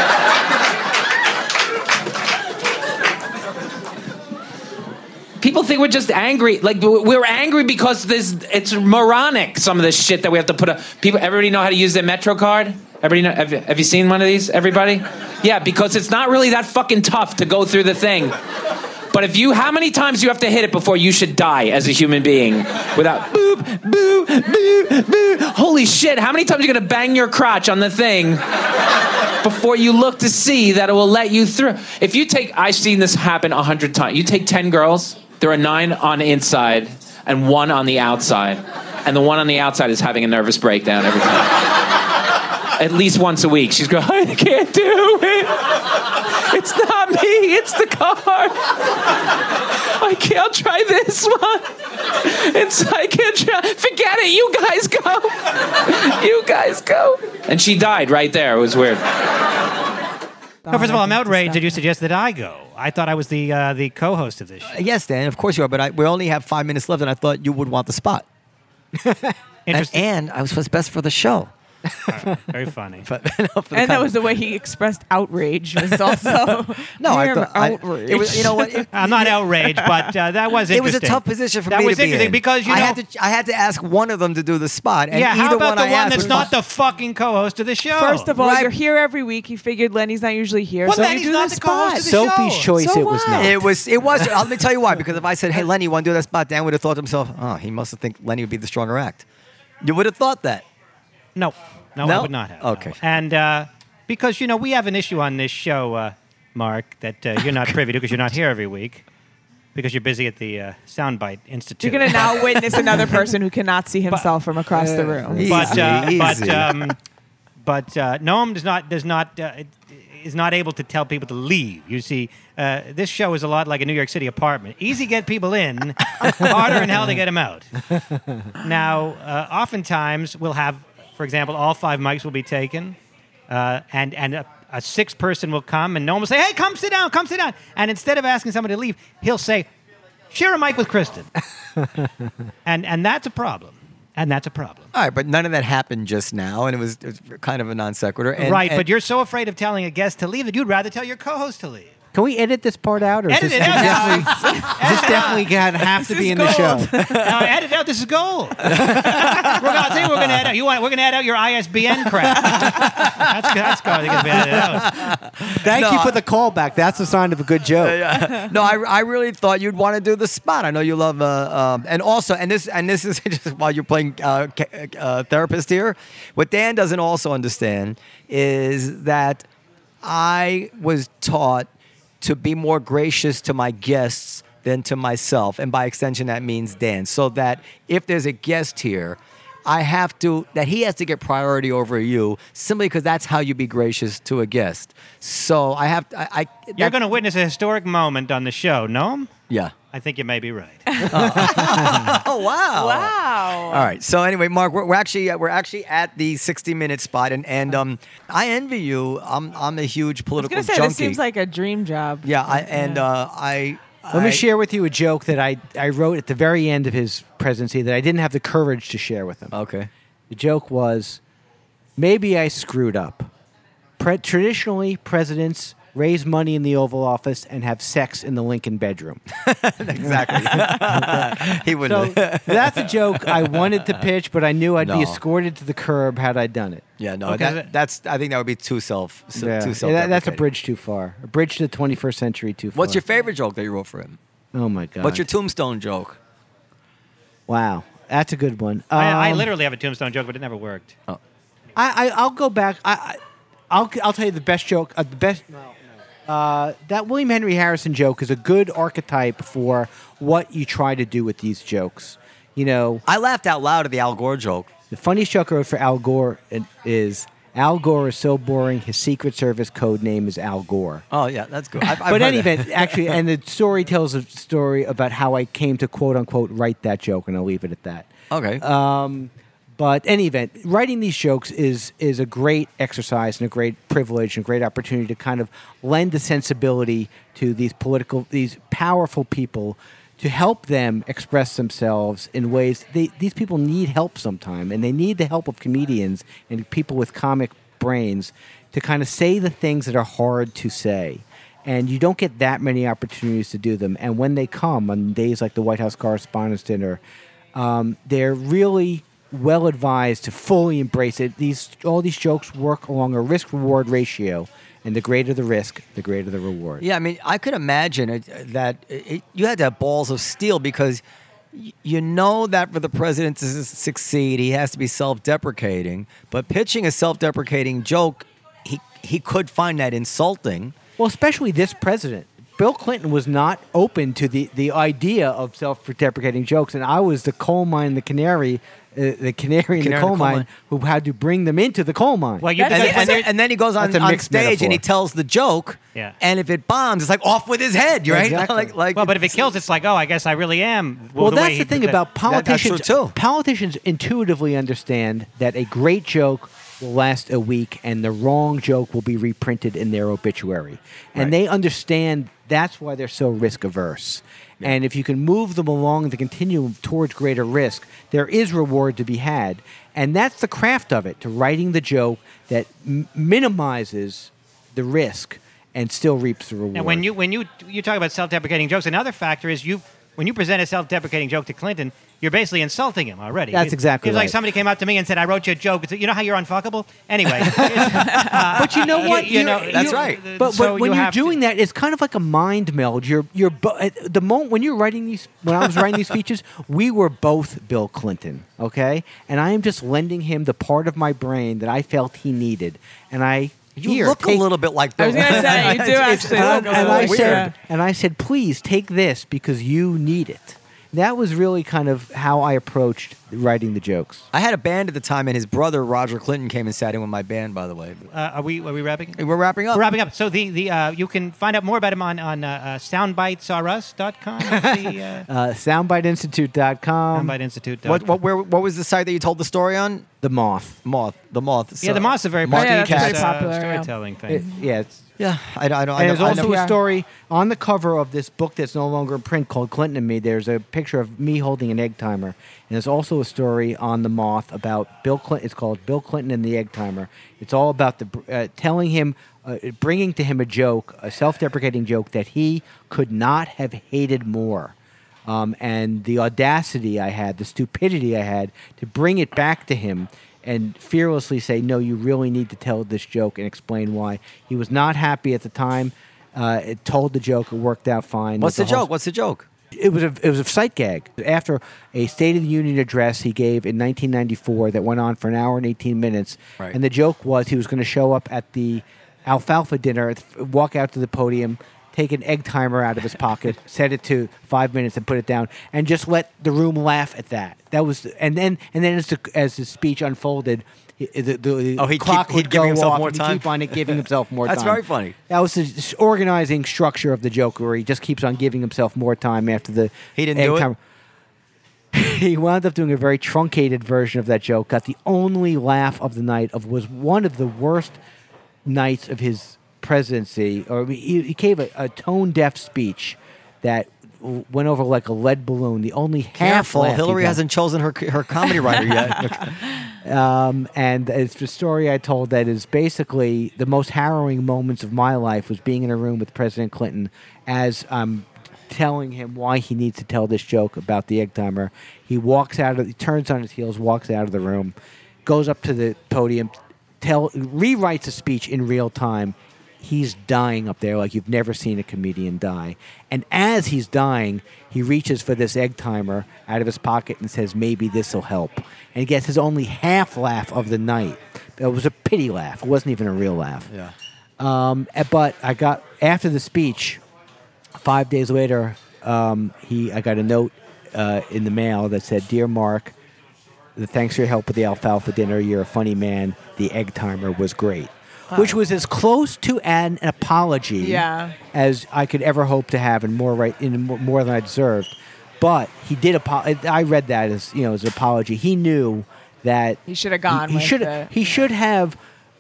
Speaker 9: People think we're just angry. Like, we're angry because this, it's moronic, some of this shit that we have to put up. People, everybody know how to use their Metro card? Everybody know, have, you- have you seen one of these, everybody? Yeah, because it's not really that fucking tough to go through the thing. But if you, how many times do you have to hit it before you should die as a human being? Without, boop, boop, boop, boop. Holy shit, how many times are you gonna bang your crotch on the thing before you look to see that it will let you through? If you take, I've seen this happen a hundred times. You take ten girls, there are nine on the inside and one on the outside. And the one on the outside is having a nervous breakdown every time. At least once a week. She's going, I can't do it. It's not me, it's the car. I can't, I'll try this one. It's, I can't try. Forget it, you guys go. You guys go. And she died right there. It was weird.
Speaker 3: No, first of all, I'm outraged that you suggest that I go. I thought I was the uh, the co-host of this show.
Speaker 2: Yes, Dan. Of course you are. But I, we only have five minutes left, and I thought you would want the spot. And,
Speaker 3: Interesting.
Speaker 2: and I was what's best for the show.
Speaker 3: Very funny.
Speaker 2: But, no, for the
Speaker 4: And that
Speaker 2: con-
Speaker 4: was the way he expressed outrage. Was also
Speaker 2: no. I
Speaker 4: am
Speaker 2: thought I,
Speaker 4: outraged.
Speaker 2: it was. You know what? It,
Speaker 3: I'm not outraged, but uh, that was
Speaker 2: it was
Speaker 3: interesting.
Speaker 2: a tough position for
Speaker 3: that
Speaker 2: me
Speaker 3: was
Speaker 2: to be
Speaker 3: interesting
Speaker 2: in
Speaker 3: because you know.
Speaker 2: I had to. I had to ask one of them to do the spot, and
Speaker 3: yeah,
Speaker 2: either
Speaker 3: how about
Speaker 2: one
Speaker 3: the
Speaker 2: I
Speaker 3: one
Speaker 2: asked
Speaker 3: that's
Speaker 2: was
Speaker 3: not the fucking co-host of the show?
Speaker 4: First of all,
Speaker 2: Right.
Speaker 4: you're here every week. You figured Lenny's not usually here,
Speaker 3: Well,
Speaker 4: so
Speaker 3: Lenny's
Speaker 4: you do
Speaker 3: not
Speaker 4: the
Speaker 3: the co-host
Speaker 4: spot.
Speaker 3: of the
Speaker 7: Sophie's
Speaker 3: show.
Speaker 7: choice.
Speaker 4: So
Speaker 7: it was
Speaker 4: what?
Speaker 7: not.
Speaker 2: It was. It was. Let me tell you why. Because if I said, "Hey, Lenny, you want to do that spot?" Dan would have thought to himself, "Oh, he must have think Lenny would be the stronger act." You would have thought that.
Speaker 3: No, no, I
Speaker 2: No?
Speaker 3: would not have.
Speaker 2: Okay.
Speaker 3: no. And uh, because you know we have an issue on this show, uh, Mark, that uh, you're not privy to because you're not here every week. because you're busy at the uh, Soundbite Institute.
Speaker 4: You're going to now witness another person who cannot see himself from across the room.
Speaker 3: But uh,
Speaker 2: Easy,
Speaker 3: but
Speaker 2: easy.
Speaker 3: um, but uh, Noam does not does not uh, is not able to tell people to leave. You see, uh, this show is a lot like a New York City apartment. Easy to get people in, harder in hell to get them out. Now, uh, oftentimes we'll have, for example, all five mics will be taken, uh, and and a, a sixth person will come, and Noam will say, "Hey, come sit down, come sit down." And instead of asking somebody to leave, he'll say, "Share a mic with Kristen," and and that's a problem. And that's a problem.
Speaker 2: All right, but none of that happened just now, and it was, it was kind of a non sequitur. And,
Speaker 3: right,
Speaker 2: and
Speaker 3: but you're so afraid of telling a guest to leave that you'd rather tell your co-host to leave.
Speaker 7: Can we edit this part out, or
Speaker 3: Edit
Speaker 7: is this
Speaker 3: it out.
Speaker 7: definitely, this definitely gonna have to be in the show?
Speaker 3: No, edit out. This is gold. we're gonna, I'll tell you, we're going to add out. You want? We're going to add out your I S B N crap. that's that's going to be edited out.
Speaker 7: Thank
Speaker 2: No,
Speaker 7: you for
Speaker 2: I-
Speaker 7: the callback. That's a sign of a good joke.
Speaker 2: no, I, I really thought you'd want to do the spot. I know you love, uh, um, and also, and this and this is just while you're playing uh, ca- uh, therapist here. What Dan doesn't also understand is that I was taught to be more gracious to my guests than to myself, and by extension, that means Dan. So that if there's a guest here, I have to that he has to get priority over you simply because that's how you be gracious to a guest. So I have to, I, I
Speaker 3: You're
Speaker 2: that-
Speaker 3: going to witness a historic moment on the show, Noam?
Speaker 2: yeah.
Speaker 3: I think you may be right.
Speaker 2: Oh wow!
Speaker 4: Wow.
Speaker 2: All right. So anyway, Mark, we're, we're actually we're actually at the sixty minute spot, and and um, I envy you. I'm I'm a huge
Speaker 4: I was
Speaker 2: political
Speaker 4: going to say,
Speaker 2: junkie.
Speaker 4: this seems like a dream job.
Speaker 2: yeah, I and uh, I.
Speaker 7: Let me
Speaker 2: I-
Speaker 7: share with you a joke that I, I wrote at the very end of his presidency that I didn't have the courage to share with him.
Speaker 2: Okay.
Speaker 7: The joke was, maybe I screwed up. Pre- traditionally, presidents raise money in the Oval Office and have sex in the Lincoln bedroom.
Speaker 2: Exactly. He
Speaker 7: So
Speaker 2: wouldn't.
Speaker 7: that's a joke I wanted to pitch, but I knew I'd
Speaker 2: No.
Speaker 7: be escorted to the curb had I done it.
Speaker 2: yeah. No.
Speaker 3: Okay.
Speaker 2: That, that's. I think that would be too self. So,
Speaker 7: Yeah.
Speaker 2: Too
Speaker 7: Yeah,
Speaker 2: self.
Speaker 7: that- that's a bridge too far. A bridge to the twenty-first century too far.
Speaker 2: What's your favorite joke that you wrote for him?
Speaker 7: Oh my God.
Speaker 2: What's your tombstone joke?
Speaker 7: Wow, that's a good one.
Speaker 3: I, I
Speaker 7: Um,
Speaker 3: literally have a tombstone joke, but it never worked.
Speaker 7: I, I I'll go back. I, I I'll I'll tell you the best joke. Uh, the best. Uh, that William Henry Harrison joke is a good archetype for what you try to do with these jokes. You know,
Speaker 2: I laughed out loud at the Al Gore joke.
Speaker 7: the funniest joke I wrote for Al Gore is Al Gore is so boring. His Secret Service code name is Al Gore.
Speaker 2: Oh yeah, that's good. I've, I've
Speaker 7: But
Speaker 2: heard
Speaker 7: any
Speaker 2: that.
Speaker 7: event, actually, and the story tells a story about how I came to quote unquote write that joke, and I'll leave it at that.
Speaker 2: Okay.
Speaker 7: Um, but any event, writing these jokes is is a great exercise and a great privilege and a great opportunity to kind of lend a sensibility to these political, these powerful people, to help them express themselves in ways. They, these people need help sometime, and they need the help of comedians and people with comic brains to kind of say the things that are hard to say. And you don't get that many opportunities to do them. And when they come on days like the White House Correspondents' Dinner, um, they're really well advised to fully embrace it. These all these jokes work along a risk reward ratio, and the greater the risk, the greater the reward.
Speaker 2: Yeah, I mean, I could imagine it, that it, you had to have balls of steel because y- you know that for the president to s- succeed, he has to be self-deprecating. But pitching a self-deprecating joke, he he could find that insulting.
Speaker 7: Well, especially this president. Bill Clinton was not open to the, the idea of self-deprecating jokes, and I was the coal mine, the canary, uh, the canary in
Speaker 2: Canary
Speaker 7: the
Speaker 2: in
Speaker 7: coal
Speaker 2: the coal
Speaker 7: mine,
Speaker 2: mine.
Speaker 7: who had to bring them into the coal mine.
Speaker 3: Well, you
Speaker 2: And, then, and, then, and then he goes on,
Speaker 7: That's a
Speaker 2: on
Speaker 7: mixed
Speaker 2: stage and he
Speaker 7: metaphor.
Speaker 2: tells the joke.
Speaker 3: Yeah.
Speaker 2: And if it bombs, it's like off with his head, right?
Speaker 7: Exactly.
Speaker 2: like, like,
Speaker 3: Well, but if it kills, it's like, oh, I guess I really am.
Speaker 7: Well,
Speaker 3: the
Speaker 7: that's
Speaker 3: way
Speaker 7: the
Speaker 3: he
Speaker 7: thing
Speaker 3: present-
Speaker 7: about
Speaker 2: That- that's true,
Speaker 7: politicians.
Speaker 2: too.
Speaker 7: Politicians intuitively understand that a great joke will last a week and the wrong joke will be reprinted in their obituary. And
Speaker 2: Right.
Speaker 7: they understand that's why they're so risk averse. And if you can move them along the continuum towards greater risk, there is reward to be had. And that's the craft of it, to writing the joke that m- minimizes the risk and still reaps the reward.
Speaker 3: And when you when you you talk about self-deprecating jokes, another factor is you when you present a self-deprecating joke to Clinton, you're basically insulting him already.
Speaker 7: That's
Speaker 3: It-
Speaker 7: exactly
Speaker 3: It's like
Speaker 7: right.
Speaker 3: somebody came up to me and said, "I wrote you a joke." It's, you know how you're unfuckable? Anyway, uh,
Speaker 7: But you know what?
Speaker 3: You, you
Speaker 7: You're-
Speaker 3: know,
Speaker 2: That's
Speaker 3: you-
Speaker 2: right.
Speaker 7: But,
Speaker 3: so
Speaker 7: but when
Speaker 3: you
Speaker 7: you're
Speaker 3: have to-
Speaker 7: doing that, it's kind of like a mind meld. You're you're bo- at the moment when you're writing these. When I was writing these speeches, we were both Bill Clinton, okay? And I am just lending him the part of my brain that I felt he needed, and I
Speaker 2: You
Speaker 7: Here,
Speaker 2: look
Speaker 7: take-
Speaker 2: a little bit like
Speaker 4: I
Speaker 2: Bill.
Speaker 4: was gonna say you do
Speaker 2: It's-
Speaker 4: actually
Speaker 2: it's
Speaker 4: look a
Speaker 7: and
Speaker 4: little
Speaker 7: I
Speaker 4: weird.
Speaker 7: said, and I said, please take this because you need it. That was really kind of how I approached writing the jokes.
Speaker 2: I had a band at the time, and his brother Roger Clinton came and sat in with my band. By the way,
Speaker 3: Uh, are we are we wrapping?
Speaker 2: we're wrapping up.
Speaker 3: We're wrapping up. So the the uh, you can find out more about him on on uh, uh, soundbites r us dot com. the, uh,
Speaker 7: Uh, soundbite institute dot com.
Speaker 3: soundbite institute.
Speaker 2: What what where what was the site that you told the story on?
Speaker 7: The Moth.
Speaker 2: Moth, the moth.
Speaker 3: Yeah, the Moss is a very
Speaker 2: Marty
Speaker 4: Yeah, that's
Speaker 3: prestigious,
Speaker 4: pretty
Speaker 3: uh,
Speaker 4: popular, yeah.
Speaker 3: storytelling thing.
Speaker 7: It- yeah, it's,
Speaker 2: Yeah, I, I don't. I
Speaker 7: and
Speaker 2: don't
Speaker 7: there's
Speaker 2: I
Speaker 7: also
Speaker 2: never-
Speaker 7: a
Speaker 4: Yeah.
Speaker 7: story on the cover of this book that's no longer in print called Clinton and Me. There's a picture of me holding an egg timer, and there's also a story on the Moth about Bill Clinton. It's called Bill Clinton and the Egg Timer. It's all about the uh, telling him, uh, bringing to him a joke, a self-deprecating joke that he could not have hated more. Um, and the audacity I had, the stupidity I had to bring it back to him and fearlessly say, no, you really need to tell this joke and explain why. He was not happy at the time. Uh, it told the joke. It worked out fine.
Speaker 2: What's the
Speaker 7: whole-
Speaker 2: joke? What's the joke?
Speaker 7: It was a it was a sight gag. After a State of the Union address he gave in nineteen ninety-four that went on for an hour and eighteen minutes,
Speaker 2: Right.
Speaker 7: and the joke was he was going to show up at the alfalfa dinner, walk out to the podium, take an egg timer out of his pocket, set it to five minutes, and put it down, and just let the room laugh at that. That was, and then and then as the as the speech unfolded, he- the, the
Speaker 2: Oh, he'd
Speaker 7: clock
Speaker 2: keep-
Speaker 7: would
Speaker 2: he'd give
Speaker 7: go
Speaker 2: himself
Speaker 7: off,
Speaker 2: more
Speaker 7: and he'd
Speaker 2: time?
Speaker 7: keep on it giving himself more
Speaker 2: That's
Speaker 7: time.
Speaker 2: very funny.
Speaker 7: That was the s- organizing structure of the joke, where he just keeps on giving himself more time after the
Speaker 2: He didn't
Speaker 7: egg
Speaker 2: do it?
Speaker 7: timer. He wound up doing a very truncated version of that joke. Got the only laugh of the night. Of was one of the worst nights of his presidency. Or he, he gave a, a tone deaf speech that w- went over like a lead balloon. The only half
Speaker 2: Careful,
Speaker 7: laugh he
Speaker 2: Hillary
Speaker 7: got.
Speaker 2: hasn't chosen her her comedy writer yet.
Speaker 7: Um, and it's the story I told that is basically the most harrowing moments of my life was being in a room with President Clinton as I'm telling him why he needs to tell this joke about the egg timer. He walks out of, he turns on his heels, walks out of the room, goes up to the podium, tell, rewrites a speech in real time. He's dying up there like you've never seen a comedian die. And as he's dying, he reaches for this egg timer out of his pocket and says, maybe this will help. And he gets his only half laugh of the night. It was a pity laugh. It wasn't even a real laugh.
Speaker 2: Yeah.
Speaker 7: Um, eh, but I got, after the speech, five days later, um, he I got a note uh, in the mail that said, Dear Mark, thanks for your help with the alfalfa dinner. You're a funny man. The egg timer was great. Which was as close to an apology
Speaker 4: Yeah.
Speaker 7: as I could ever hope to have, and more right in more more than I deserved. But he did. Apo- I read that as you know as an apology. He knew that
Speaker 4: He should have gone
Speaker 7: He, he
Speaker 4: with
Speaker 7: should.
Speaker 4: the-
Speaker 7: He should have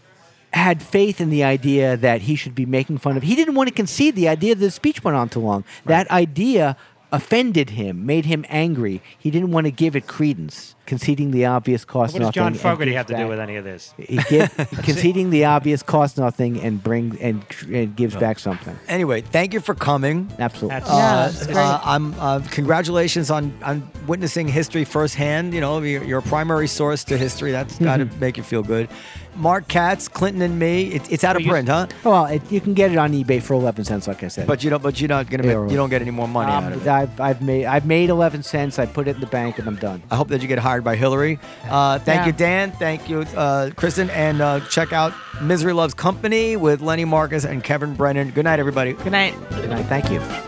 Speaker 7: had faith in the idea that he should be making fun of. He didn't want to concede the idea that the speech went on too long. That idea offended him, made him angry. He didn't want to give it credence. Conceding the obvious cost
Speaker 3: What does
Speaker 7: nothing.
Speaker 3: John
Speaker 7: and
Speaker 3: Fogerty
Speaker 7: gives
Speaker 3: have to do
Speaker 7: back-
Speaker 3: with any of this?
Speaker 7: He give, conceding the obvious cost nothing and bring and, and gives back something.
Speaker 2: Anyway, thank you for coming.
Speaker 7: Absolutely.
Speaker 3: That's-
Speaker 4: Yeah,
Speaker 2: Uh,
Speaker 4: it's great.
Speaker 2: uh, I'm uh, congratulations on on witnessing history firsthand. You know, you're, you're a primary source to history. That's got to make you feel good. Mark Katz, Clinton and Me. It, it's out of
Speaker 3: you-
Speaker 2: print, huh?
Speaker 7: Well, it, you can get it on eBay for eleven cents, like I said.
Speaker 2: But you don't. But you're not gonna.
Speaker 7: Yeah,
Speaker 2: Make, you don't get any more money
Speaker 7: Um,
Speaker 2: out of it.
Speaker 7: I've, I've made I've made eleven cents. I put it in the bank and I'm done.
Speaker 2: I hope that you get hired by Hillary. Uh, thank
Speaker 4: Yeah.
Speaker 2: you, Dan. Thank you, uh, Kristen. And uh, check out Misery Loves Company with Lenny Marcus and Kevin Brennan. Good night, everybody.
Speaker 4: Good night.
Speaker 7: Good night. Thank you.